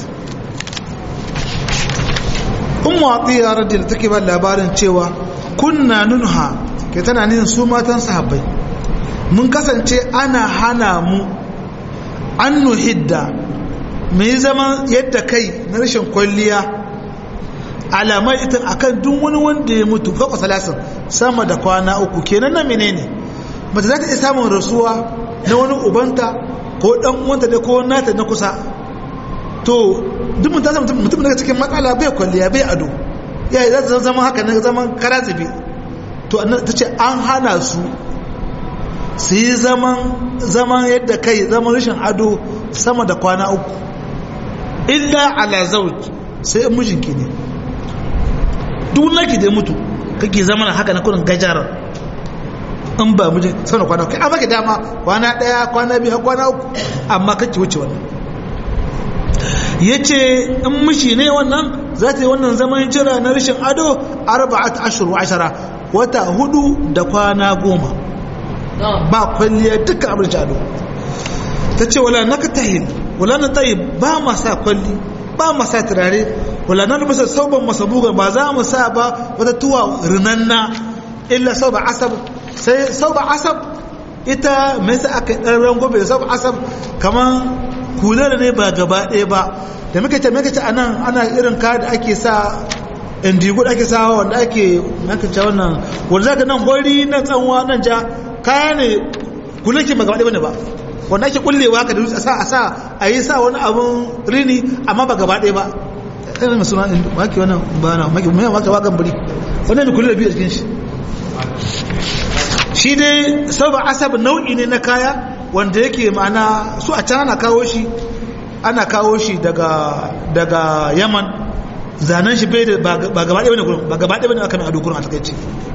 ummu atiya radiyallahu take ba labarin cewa kunna nunha ke tana nin su matan sahabbai mun kasance ana hana mu an nuhidda mai zaman yadda kai na rashin kwalliya alamar ita akan duk wani wanda ya mutu fa salasin sama da kwana uku kenan na menene mace za ta iya samun rasuwa na wani ubanta ko dan uwanta da ko nata na kusa to duk mun ta samu mutum daga cikin matsala bai kwalliya bai ado yayi za ta zama haka na zaman karazibi to annabi tace an hana su su yi zaman zaman yadda kai zaman rashin ado sama da kwana uku illa ala zawj sai in mijinki ne duk naki da mutu kake zaman haka na kurin gajar in ba mijin sama da kwana uku amma ki dama kwana daya kwana biyu kwana uku amma kake wuce wannan yace in miji ne wannan za ta yi wannan zaman jira na rashin ado arba'at ashhur wa ashara wata hudu da kwana goma ba kwalliya duka abin jado ta ce wala na ka tahil wala na tayi ba ma sa kwalli ba ma sa turare wala na nufisa sauban masabuga ba za mu sa ba wata tuwa rinanna illa sauba asab sai sauba asab ita mai sa aka ɗan rangobe sauba asab kamar kular ne ba gaba ɗaya ba da muka ce muka ce a nan ana irin ka da ake sa indigo da ake sa wanda ake muka ce wannan wanda zaka nan hori nan tsanwa nan ja kaya ne kullum ke ba gaba ɗaya ba wanda ake kullewa ka da dutse a sa a sa a yi sa wani abun rini amma ba gaba ɗaya ba ɗaya mai suna maki wannan ba na maki mai maka wakan buri wannan da kullum da biyu a cikin shi shi dai saboda asab nau'i ne na kaya wanda yake ma'ana su a can ana kawo shi ana kawo shi daga daga yaman zanen shi bai da ba gaba ɗaya bane gurin ba gaba ɗaya bane aka mai ado gurin a takaice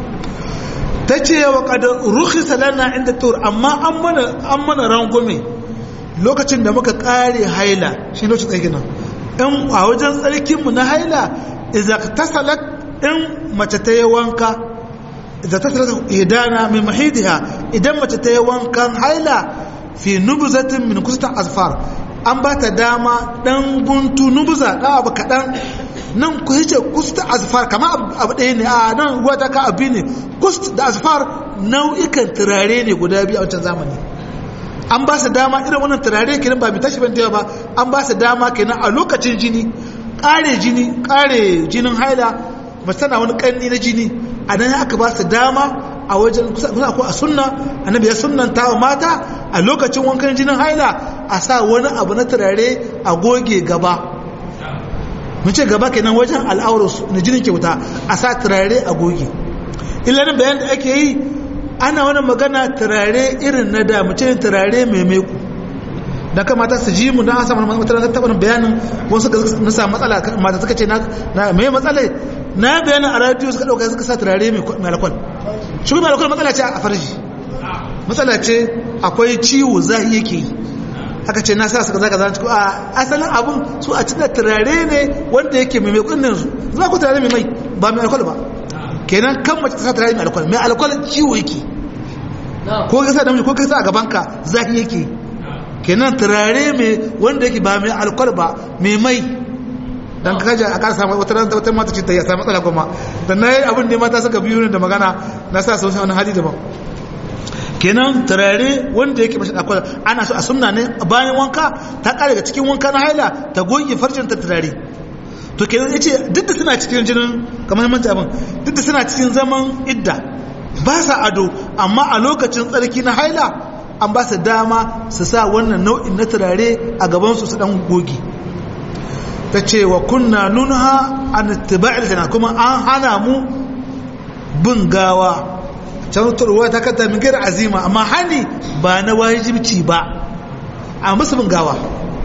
ta ce wa kada rukhisa lana inda tur amma an mana an mana rangume lokacin da muka kare haila shi lokacin tsarki nan in a wajen tsarkin mu na haila idza tasalat in mace ta yi wanka idza tasalat idana min mahidiha idan mace ta yi wankan haila fi nubzatin min kusta azfar an ba ta dama dan guntu nubza da abu kadan nan ku yace kust azfar kama abu ɗaya ne a nan ruwa ta ka abi ne kust da azfar nau'ikan turare ne guda biyu a wancan zamani an ba su dama irin wannan turare kenan ba mai tashi ban ba an ba su dama kenan a lokacin jini kare jini kare jinin haila mace tana wani kanni na jini a nan aka ba su dama a wajen kusa ko a sunna annabi ya sunnanta wa mata a lokacin wankan jinin haila a sa wani abu na turare a goge gaba mun ce gaba kenan wajen al'aurus na jinin kyauta a sa turare a goge illanin bayan da ake yi ana wani magana turare irin na da mu ce turare mai meku dan kamata su ji mu dan an samu matsalar tattaɓa bayanin wasu na samu matsala mata suka ce na mai matsalai na bayanin a radiyo suka ɗauka suka sa turare mai alkwal shi mai alkwal matsala ce a farji matsala ce akwai ciwo zahi yake yi aka ce na sa suka zaka zan ciko a asalin abun su a cikin turare ne wanda yake mai mai kunnin su za ku turare mai mai ba mai alkwal ba kenan kan mace ta sa turare mai alkwal mai alkwal ciwo yake ko ka sa namiji ko ka sa a gabanka zahi yake kenan turare mai wanda yake ba mai alkwal ba mai mai dan kaja a ƙara samu wata wata mata ce ta ya samu matsala kuma dan nayi abin da mata suka biyo ne da magana na sa su wani hali daban kenan turare wanda yake mashi akwai ana so a sunna ne bayan wanka ta kare daga cikin wanka na haila ta goge farjin ta turare to kenan yace duk da suna cikin jinin kamar mun abin duk da suna cikin zaman idda ba sa ado amma a lokacin tsarki na haila an ba su dama su sa wannan nau'in na turare a gaban su su dan goge ta ce wa kunna nunha an ittiba'il jana kuma an hana mu bin gawa can ruwa ta kanta min gaira azima amma hani ba na wajibci ba a musu bin gawa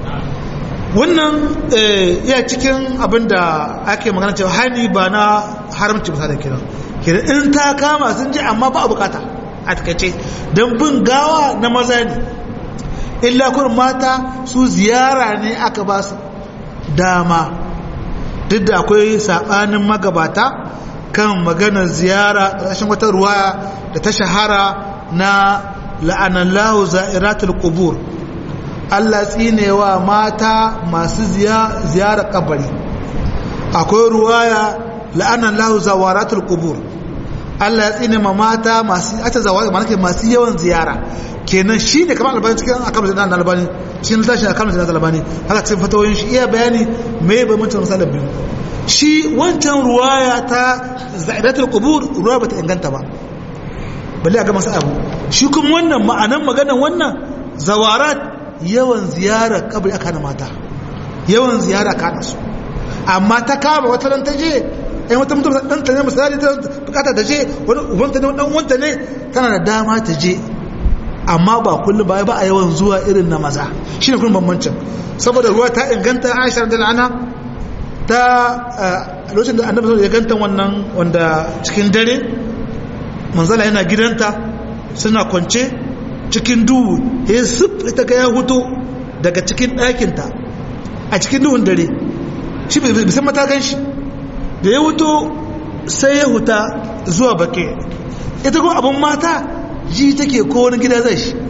wannan ya cikin abin da ake magana cewa hani ba na haramci misali kiran kiran in ta kama sun ji amma ba a bukata a takaice don bin gawa na maza ne illa kurin mata su ziyara ne aka ba su dama duk da akwai sabanin magabata kan maganar ziyara ƙarshen wata ruwaya da ta shahara na la'anallahu za'iratul qubur Allah tsinewa mata masu ziyara kabari akwai ruwaya la'anallahu zawaratul qubur Allah ya tsine ma mata masu ata zawara malaka masu yawan ziyara kenan shine kamar albani cikin akan da albani cikin tashi akan da albani haka cikin fatawoyin shi iya bayani me bai mutum misalan biyu shi wancan ruwaya ta za'iratul qubur ruwaya bata inganta ba balle ga masa abu shi kuma wannan ma'anan maganar wannan zawarat yawan ziyara kabari aka na mata yawan ziyara kana su amma ta kama wata ran ta je ai wata mutum dan ta ne misali ta bukata ta je wani ubanta ne dan wanta ne tana da dama ta je amma ba kullu ba ba a yawan zuwa irin na maza shine kullum bambancin saboda ruwa ta inganta Aisha radhiyallahu anha ta lokacin da Annabi ya ganta wannan wanda cikin dare manzala yana gidanta suna kwance cikin duhu ya sif ita ga ya huto daga cikin ɗakinta a cikin duhun dare shi bai san matakan shi da ya huto sai ya huta zuwa baƙe ita kuma abin mata ji take ko wani gida zai shi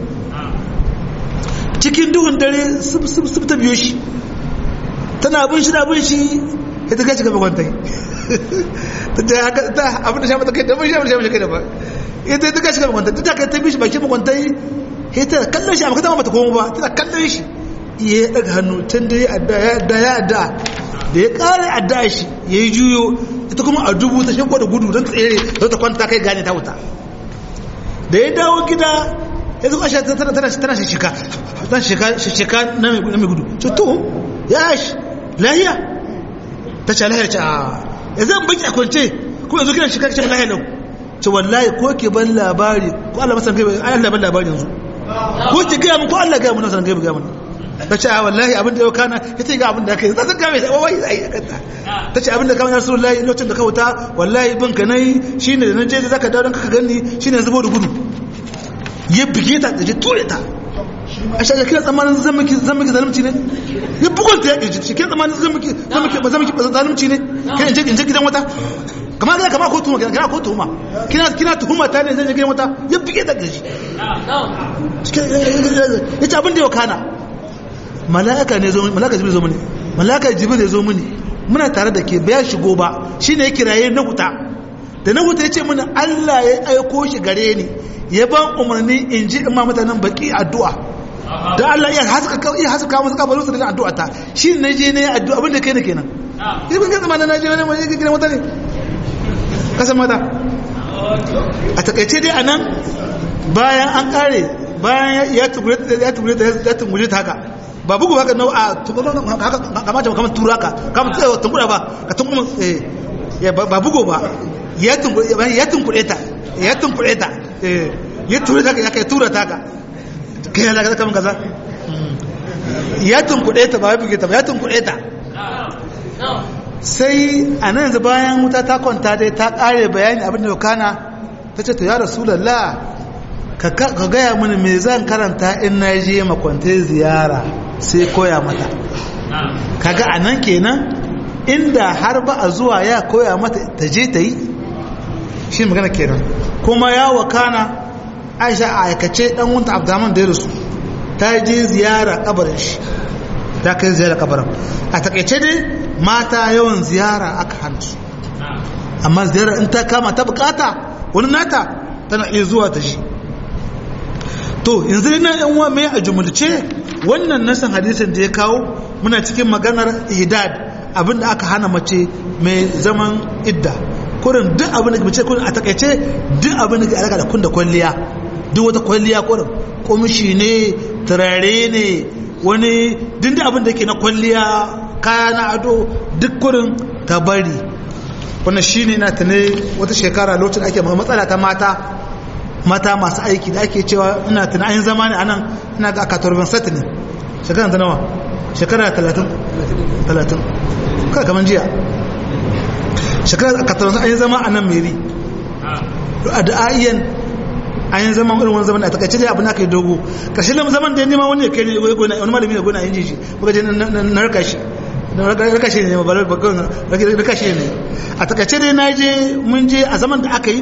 cikin duhun dare sif sif sif ta biyo shi tana abin shi da abin shi ita ga shiga bakwantai ta haka ta abin da sha mata kai da bin sha mata kai da ba ita ta ga shiga bakwantai ta kai ta bi shi baki bakwantai ita kallon shi amma ta mata komo ba tana kallon shi ya daga hannu can da ya adda ya adda ya adda da ya kare adda shi ya yi juyo ita kuma a dubu ta shanko da gudu don tsere don ta kwanta kai gane ta wuta da ya dawo gida ya zuwa shi tana tana tana shika tana shika shika na mai gudu ce to ya shi lahiya ta ce lahiya ce a ya zan baki a kwance kuma yanzu kina shika shi lahiya lau ce wallahi ko ke ban labari ko Allah masan kai Allah ban labari yanzu ko ki ga mun ko Allah ga mun san ga ga mun ta ce wallahi abin da yau kana yace ga abin da kai zan ga mai wai ai kanta ta ce abin da kamar Rasulullahi lokacin da ka wuta wallahi bin ka nayi shine da naje da zaka dawo don ka ganni shine zubo da gudu ya bige ta da ture ta a shaga kira tsamanin zan miki zan miki zalunci ne ya bugun ta ya ji kira tsamanin zan miki zan miki ba zan miki zalunci ne kai in je in je gidan wata kamar ga kamar ko tuhuma kana ko tuhuma kina kina tuhuma ta ne zan je gidan wata ya bige ta gaji yace abin da yau kana mala'ika ne zo mala'ika jibril zo mini mala'ika jibril zo mini muna tare da ke bai shigo ba shine ya kiraye na huta da na huta yace mini Allah ya aiko shi gare ni ya ban umarni in ji in ma mutanen baki addu'a da Allah ya haska ya haska musu kabarin su da addu'a ta shi ne je ne addu'a abin da kai ne kenan ibn ga zamanin naje ne mai gidan mutane kasan mata a takaice dai anan bayan an kare bayan ya tugure ya tugure ya tugure ta haka ba bugu haka nau a tugure haka kamata kamar turaka kamar tsaye tungura ba ka tunguma eh ba bugu ba ya tungure ya tungure ta ya tungure ta eh ya ture ta ya kai tura ta ka kai ya daga kamar kaza ya tungure ta ba ya buge ta ba ya tungure ta sai a nan yanzu bayan wuta ta kwanta dai ta kare bayani abin da kana ta ce to ya rasulallah ka gaya mini me zan karanta in na je makwantai ziyara sai koya mata kaga a nan kenan inda har ba a zuwa ya koya mata ta je ta yi shi magana kenan kuma ya wakana aisha a aikace dan wunta abdaman da ya rasu ta je ziyara kabarin shi ta kai ziyara kabarin a takaice dai mata yawan ziyara aka hana su amma ziyara in ta kama ta bukata wani nata tana iya zuwa ta shi to yanzu ina yan uwa mai a jumulce wannan nasan hadisin da ya kawo muna cikin maganar ihdad abinda aka hana mace mai zaman idda kurin duk abin da mace kurin a takaice duk abin da ke alaka da kun da kwalliya duk wata kwalliya kurin komishi ne turare ne wani duk abin da ke na kwalliya kaya na ado duk kurin ta bari wannan shine na ta ne wata shekara lokacin ake matsala ta mata mata masu aiki da ake cewa ina tuna ayin zama ne anan ina ga akatorban set ne shekara ta nawa shekara talatin talatin kada kaman jiya shekara akatorban ayin zama anan meri a da'ayyan ayin zama irin wani zaman da takaice dai abin aka yi dogo ƙarshen zaman da ya nema wani ya kai ne wani malami ya gona yin jiji muka je na raka shi rakashe ne ba rakashe ne a takaice dai na je mun je a zaman da aka yi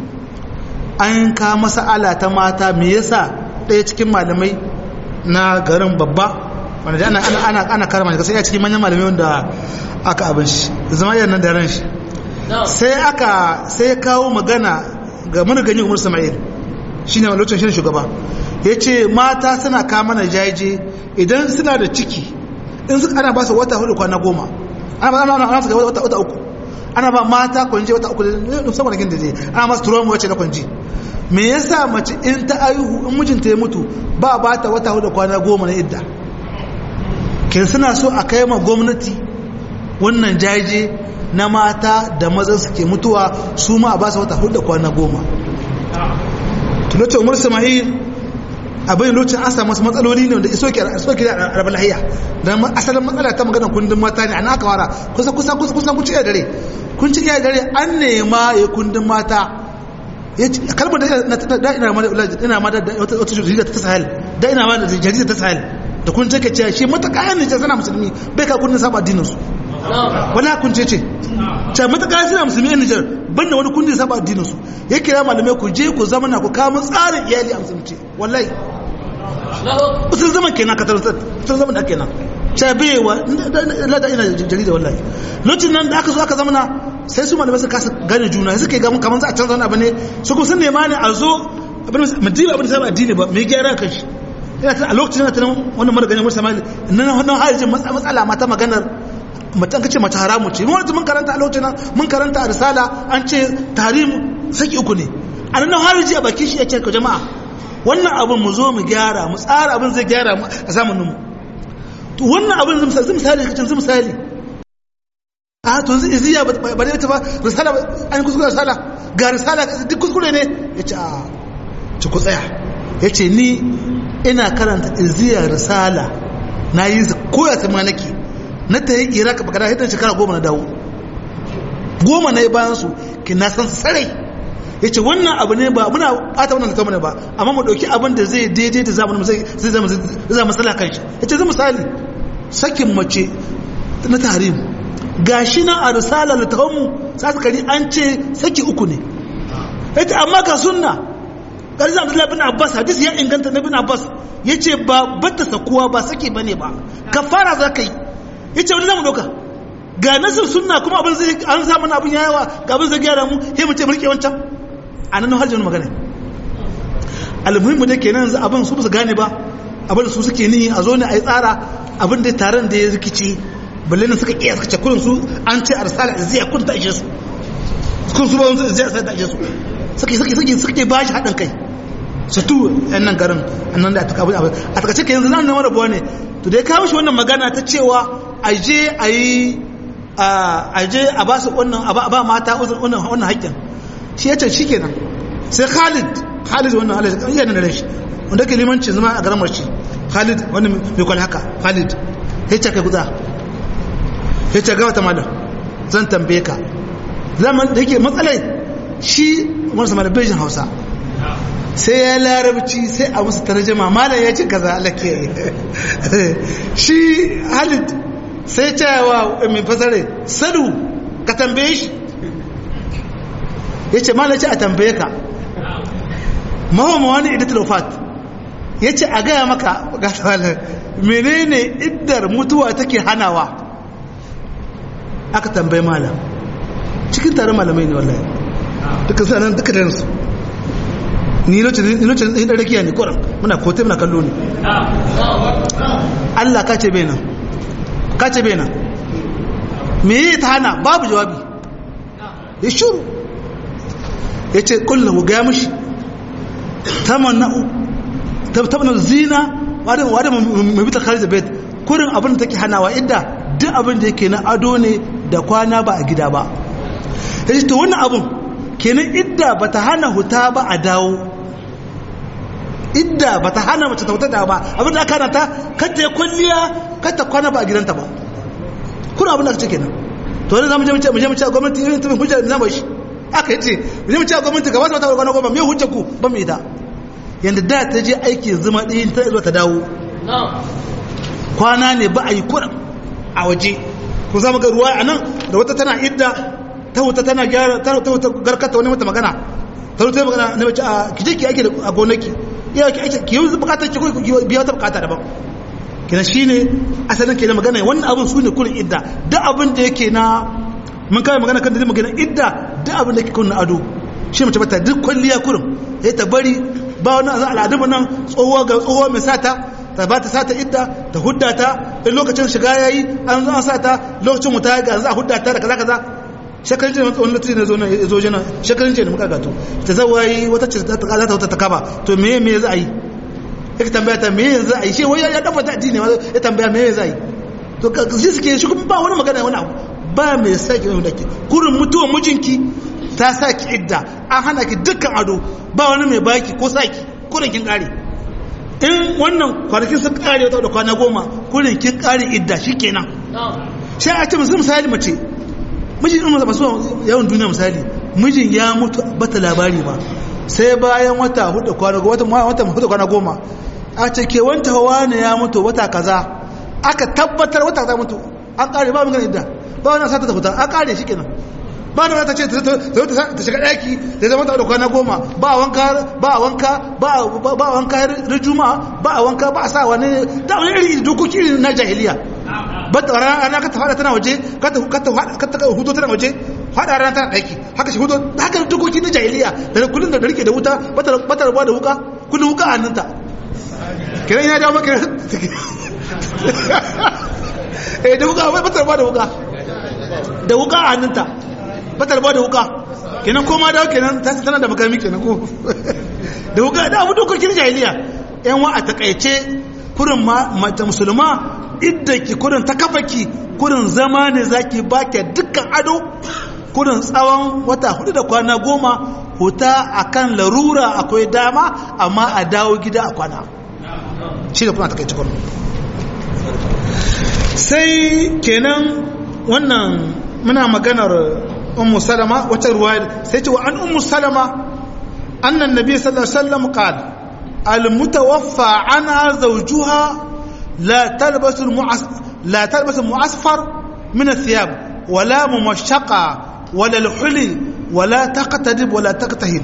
an ka masala ta mata me yasa ɗaya cikin malamai na garin babba wanda ana ana ana karama ne sai ya cikin manyan malamai wanda aka abin shi zama yana nan da ran shi sai aka sai kawo magana ga murgani Umar Sama'il shine lokacin shi shugaba yace mata suna ka mana jaje idan suna da ciki in suka ana ba su wata hudu kwana goma ana ba ana ana su wata wata uku ana ba mata kwanje wata uku saboda kin da je ana masu turon wace na kwanje me yasa mace in ta aihu in mijinta ya mutu ba ba ta wata hudu kwana goma na idda kin suna so a kai ma gwamnati wannan jaje na mata da mazan suke mutuwa su ma a ba su wata hudu kwana goma to lokacin Umar Sama'il abin lokacin an samu matsaloli ne wanda iso ke a rabar lahiya don asalin matsala ta magana kundin mata ne an aka wara kusa kusa kusa kusa kun ci iya dare kun ci iya dare an nema ya kundin mata ya ci kalmar da ina ma da ina ma da wata jarida ta sahel da ina ma da jarida ta sahel da kun ce ke cewa shi matakayan ne sana musulmi bai ka kundin saba addinin su wala kun ce ce ce matakayan suna musulmi a Nijar banda wani kundin saba addinin su ya kira malamai ku je ku zama na ku kama tsarin iyali a musulunci wallahi sun zaman kenan ka tarwatar sun zaman da kenan shabewa lada ina jarida wallahi lokacin nan da aka zo aka zamana sai su malamai su kasa gane juna suke ga kamar za a canza wani abu ne su kuma sun nema ne a zo mutum abin da saba addini ba mai gyara kan shi a lokacin na tunan wannan mara ganin musamman nan wannan harijin matsala mata maganar mutum ka ce mace haramu ce wani mun karanta a lokacin mun karanta a risala an ce tarim saki uku ne a nan hariji a bakin shi ya ce ka jama'a wannan abin mu zo mu gyara mu tsara abin zai gyara a zamaninmu wannan abin zai misali kacin zai misali a to zai iziya ba da ita ba risala an kuskure risala ga risala duk kuskure ne ya ce a ci ku tsaya ya ce ni ina karanta iziya risala na yi koya ta manaki na ta yi iraka bakada hitar shekara goma na dawo goma na yi bayan su ki na san sarai ya ce wannan abu ne ba muna bata wannan littafin ne ba amma mu dauki abin da zai daidai da zamanin zai zama zai masala kan shi ya ce zai misali sakin mace na tahrim gashi na a risala littafin mu sai kari an ce saki uku ne ya ce amma ga sunna garzan Abdullahi bin Abbas hadisi ya inganta na bin Abbas ya ce ba batta sakuwa ba saki bane ba kafara za ka yi ya ce wani zamu dauka ga nasir sunna kuma abin zai an samu abin yayawa ga abin zai gyara mu sai mu ce mulke wancan a nan hajji wani magana almuhimmu da ke nan abin su su gane ba abin su suke ni a zo ne a yi tsara abin da taron da ya rikici balle nan suka iya suka ce kurin su an ce arsala zai kun ta ishe su kun su ba wani zai sai ta ishe su suke suke suke suke ba shi haɗin kai su tu yan nan garin annan da aka abin a takace ke yanzu nan mara buwa ne to da ya kawo shi wannan magana ta cewa a je a yi a je a ba su wannan a ba mata wannan haƙƙin shi ya ce shi kenan sai khalid khalid wannan alaji iya nan da rashi wanda ke limanci zama a garin marci khalid wani mai kwal haka khalid ya ce kai kuza ya ce gawa ta malam zan tambaye ka zaman da yake matsalai shi wani sama da bejin hausa sai ya larabci sai a musu tarjama malam ya ce kaza alake shi khalid sai cewa mai fasare sadu ka tambaye shi ya ce malaci a tambaye ka mahimman wani idatul wafat ya ce a gaya maka gasawalar menene iddar mutuwa take hanawa aka tambaye malam cikin taron malamai ne wallahi duka sanan duka da yansu ni lokacin ɗan rakiya ne koran muna kote muna kallo ne Allah ka ce bai nan ka ce bai nan me yi ta hana babu jawabi ya shuru ya ce kullum ga mishi tamanna zina wadda mai bita kharij bait kurin abin da take hanawa idda duk abin da yake na ado ne da kwana ba a gida ba yace to wannan abun kenan idda bata hana huta ba a dawo idda bata hana mace ta huta da ba abin da aka hana ta kada ya kulliya kada kwana ba a gidanta ba kurin abin da aka ce kenan to ne zamu je mu ce mu je mu ce gwamnati irin ta hujja da zamu shi aka yi ce mu ce gwamnati gaba da wata goma me hujja ku ba mu ita yanda da ta je aiki zuma ɗin ta zo ta dawo kwana ne ba a yi kuran a waje ko za mu ga ruwa anan da wata tana idda ta wuta tana gyara ta wuta garkata wani mata magana ta wuta magana na mace a kije ki ake a gonaki iya ki ake ki yi bukatar ki ko biya wata bukata daban kina shine asalin kenan magana wannan abin su ne kullun idda duk abin da yake na mun kai magana kan da magana idda duk abin da yake kun ado shi mace bata duk kulliya kurum sai ta bari ba wani al'adun nan tsohuwa ga tsohuwa mai sata ta ba ta sata idda ta hudda ta in lokacin shiga yayi an zo an sata lokacin mu ta ga za a hudda ta da kaza kaza shekarun ce wani lokaci ne zo na zo jina shekarun ce da muka gato ta zawayi wata ce ta kaza ta wata ta kaba to me me za a yi yake tambaya ta me za a yi shi wai ya dafa ta addini ya tambaya me za a yi to shi suke shi kuma ba wani magana wani abu ba mai sake wani dake kurin mutuwar mijinki ta saki idda an hana ki dukkan ado ba wani mai baki ko saki kurin kin kare in wannan kwanakin sun kare wata da kwana goma kurin kin kare idda shikenan sai a ce musu misali mace mijin in masu yawan duniya misali mijin ya mutu bata labari ba sai bayan wata hudu kwana goma wata hudu kwana goma a ce ke wanta hawa ne ya mutu wata kaza aka tabbatar wata kaza mutu an kare ba magana idda ba wannan sata ta fita an kare shikenan ba da ta ce ta shiga daki da zama ta da kwana goma ba wanka ba wanka ba wanka rijuma ba wanka ba sa wani da wani iri dokoki irin na jahiliya ba ta rana ka ta fada tana waje ka ta ka ta hudo tana waje fada rana tana daki haka shi hudo haka dokoki na jahiliya da kullun da rike da wuta ba ta ba ta da wuka kullun wuka a hannunta kiran ya dawo maka eh da wuka ba ta ba da wuka da wuka a hannunta batar ba da wuka kenan koma da kenan ta tana da makami kenan ko da wuka da abu dokokin jahiliya yan wa a takaice kurin mata musulma idda ki kurin ta kafaki kurin zama ne zaki baki dukkan ado kurin tsawon wata hudu da kwana goma huta akan larura akwai dama amma a dawo gida a kwana shi da kuma takaice kurin sai kenan wannan muna maganar أم سلمة وترواية سيتوا عن أم سلمة أن النبي صلى الله عليه وسلم قال المتوفى عنها زوجها لا تلبس المعس لا تلبس المعصفر من الثياب ولا ممشقة ولا الحلي ولا تقتدب ولا تقتهل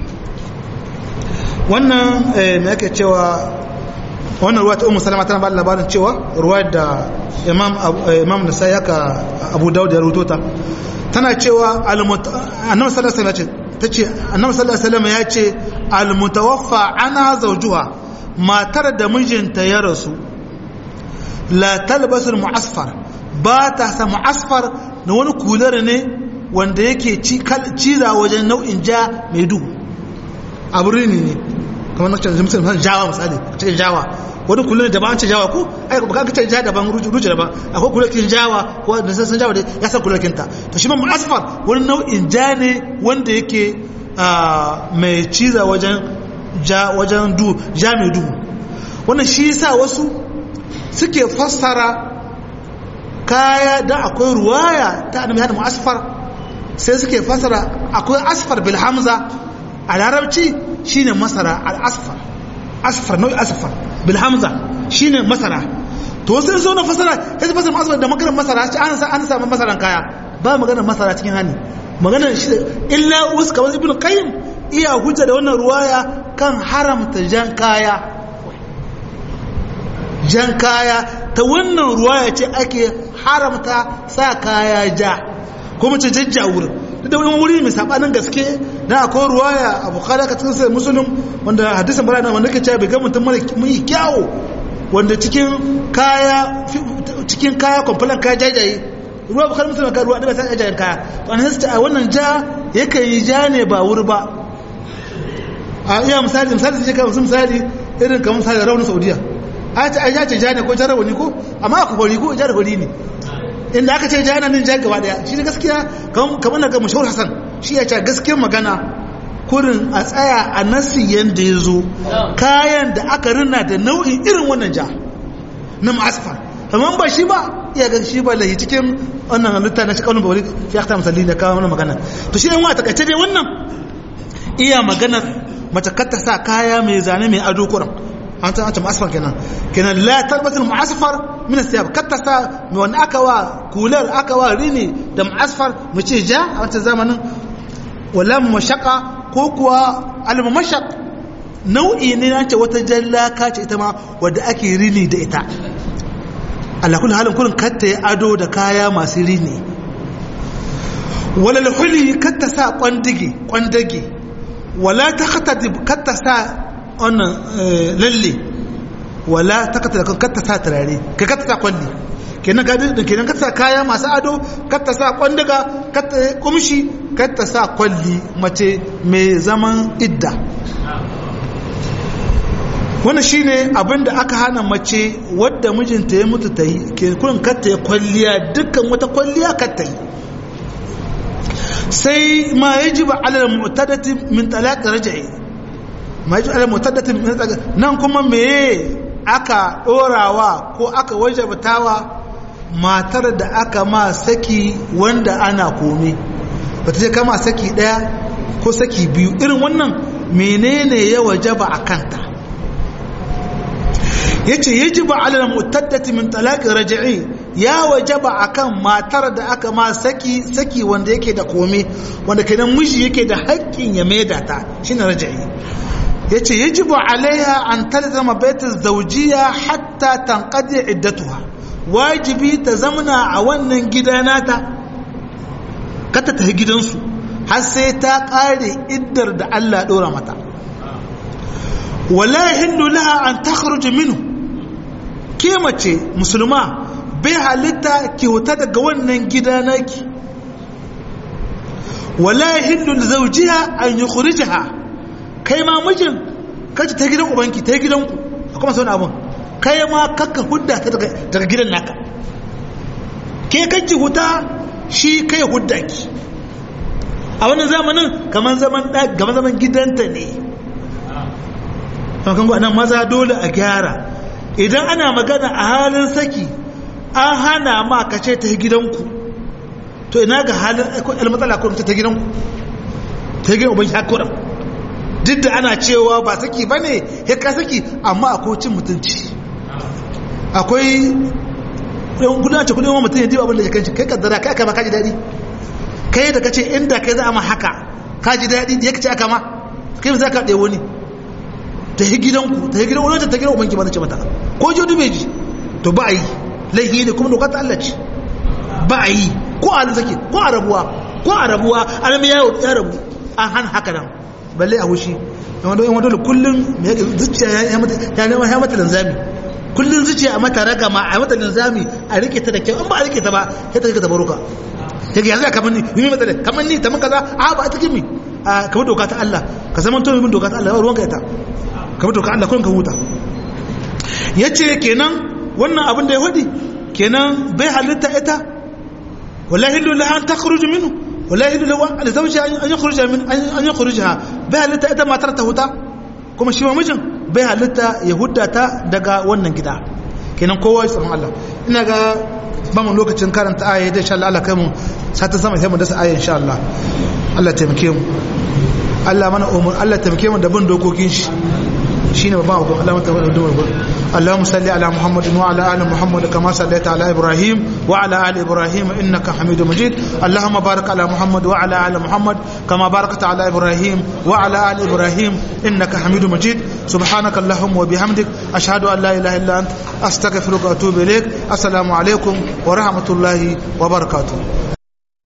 wannan me yake cewa wannan ruwaya Ummu Salama tana ba labarin cewa ruwayar da Imam Imam Nasa'i haka Abu Dawud ya rubuto ta tana cewa annabi sallallahu alaihi wasallam tace annabi sallallahu alaihi wasallam ya ce almutawaffa ana zawjuha matar da mijinta ya rasu la talbasul mu'asfar ba ta sa mu'asfar na wani kular ne wanda yake ciza wajen nau'in ja mai duhu aburini ne kamar na cikin misali jawa misali cikin jawa wani kullum da ba an ce jawa ko ai ba ka ce jawa daban ruji daban akwai kullakin jawa ko da san jawa da ya san kullakin ta to shi ma asfar wani nau'in ja ne wanda yake mai ciza wajen ja wajen du ja mai duhu wannan shi yasa wasu suke fassara kaya da akwai ruwaya ta annabi hada mu asfar sai suke fassara akwai asfar bil hamza a larabci shine masara al asfar asfar nau'i asfar bil hamza shine masara to sai zo na fasara sai fasara asfar da maganar masara ce an an samu masaran kaya ba maganar masara cikin hani maganar shi illa wasu kamar ibnu qayyim iya hujja da wannan ruwaya kan haramta jan kaya jan kaya ta wannan ruwaya ce ake haramta sa kaya ja kuma ce jajjawur da wani wuri mai sabanin gaske da akwai ruwaya a bukhari ka cikin sai muslim wanda hadisin barana wanda ke cewa bai ga mutum mara mai kyawu wanda cikin kaya cikin kaya kwamfalan kaya jajaye ruwa bukhari muslim ka ruwa da ba sai jajayen kaya to an hasta a wannan ja yakan yi ja ne ba wuri ba a iya misali misali sai ka misali irin kamar misali raunin saudiya a ta ya ce ja ne ko jarar wani ko amma aka hori ko jarar hori ne inda aka ce jana nan jan gaba daya shi ne gaskiya kamar na ga mashahur hasan shi ya ce gaskiyar magana kurin a tsaya a nasi yadda ya zo kayan da aka rina da nau'in irin wannan ja na ma'asfar amma ba shi ba iya ga shi ba lahi cikin wannan halitta na shakalunin bawali shi aka ta misali da kawo wannan magana to shi yan wa takaice dai wannan iya magana mace kar ta sa kaya mai zane mai ado kuran an ta mu'asfar kenan kenan la talbas al mu'asfar min as-siyab katta sa wani aka wa kular aka wa rini da mu'asfar mu ce ja a wancan zamanin wala mashaqqa ko kuwa al mashaq nau'i ne na ce wata jallaka ce ita ma wadda ake rini da ita Allah kullu halin kullun katta ya ado da kaya masu rini wala al-huli katta sa kwandige kwandage wala takhtadib katta sa wannan lalle wala takata katta sa turare ka katta sa kwalli kenan ka kenan katta sa kaya masu ado katta sa kwandaga katta kumshi katta sa kwalli mace mai zaman idda wannan shine abinda aka hana mace wadda mijinta ya mutu ta yi ke kullun katta ya kwalliya dukkan wata kwalliya katta yi sai ma yajibu ala al-mu'tadati min talaq raj'i ma yajibu ala al-mu'tadati min talaq nan kuma meye aka dorawa ko aka wajabtawa matar da aka ma saki wanda ana kome bata je kama saki daya ko saki biyu irin wannan menene ya wajaba akanta yace yajibu ala al-mu'tadati min talaq raj'i ya wajaba akan matar da aka ma saki saki wanda yake da kome wanda kenan miji yake da haƙƙin ya maida ta shine raj'i yace yajibu alaiha an talzama baitul zawjiyya hatta tanqadi iddatuha wajibi ta zamana a wannan gida nata kata ta gidansu har sai ta kare iddar da Allah dora mata wala hindu laha an takhruj minhu ke mace musulma bai halitta ki huta daga wannan gida naki wala hindu zawjiha an yukhrijaha kai ma mijin kace ta gidan ubanki ta gidanku kuma sai wani abun kai ma kakka hudda ta daga daga gidan naka ke kake huta shi kai hudda ki a wannan zamanin kaman zaman da kaman zaman gidanta ne kan go anan maza dole a gyara idan ana magana a halin saki an hana ma kace ta gidanku to ina ga halin akwai matsala ko ta gidanku ta gidan ubanki hakura duk da ana cewa ba saki bane ya ka saki amma akwai cin mutunci akwai ɗan guda ce kudin mutum ya diba abin da ya kanci kai kaddara kai aka ma kaji daɗi kai da kace inda kai za a ma haka kaji daɗi da ya kace aka ma kai za ka ɗaya wani ta yi gidanku ta yi gidan wani ta gidan ubanki ba na ce mata ko jodi bai ji to ba a yi laihi ne kuma doka ta Allah ce ba a yi ko a halin sake ko a rabuwa ko a rabuwa an ya rabu an hana haka nan balle a hushi yan wadda kullum zuciya ya mata linzami kullum zuciya a mata ragama a mata linzami a rike ta da kyau an ba a rike ta ba ya ta rike ta baruka ta yanzu ya kamar ni yi mata da kamar ni ta man kaza a ba a ta kimi a kamar doka ta Allah ka zama to min doka ta Allah ruwan ka ita kamar doka Allah kullum ka huta ya ce kenan wannan abin da ya hudi kenan bai halitta ita wallahi lillahi an takhruju minhu ولا يحل له لزوجها ان يخرج من ان يخرجها بها لتا ita matar ta huta kuma shi ma mijin bai halitta ya huddata daga wannan gida kenan kowa ya san Allah ina ga ba mu lokacin karanta aya da insha Allah Allah kai mu sata sama sai mu dasa aya insha Allah Allah taimake mu Allah mana umur Allah taimake mu da bin dokokin shi shine ba ba Allah mata da اللهم صل على محمد وعلى ال محمد كما صليت على ابراهيم وعلى ال ابراهيم انك حميد مجيد اللهم بارك على محمد وعلى ال محمد كما باركت على ابراهيم وعلى ال ابراهيم انك حميد مجيد سبحانك اللهم وبحمدك اشهد ان لا اله الا انت استغفرك واتوب اليك السلام عليكم ورحمه الله وبركاته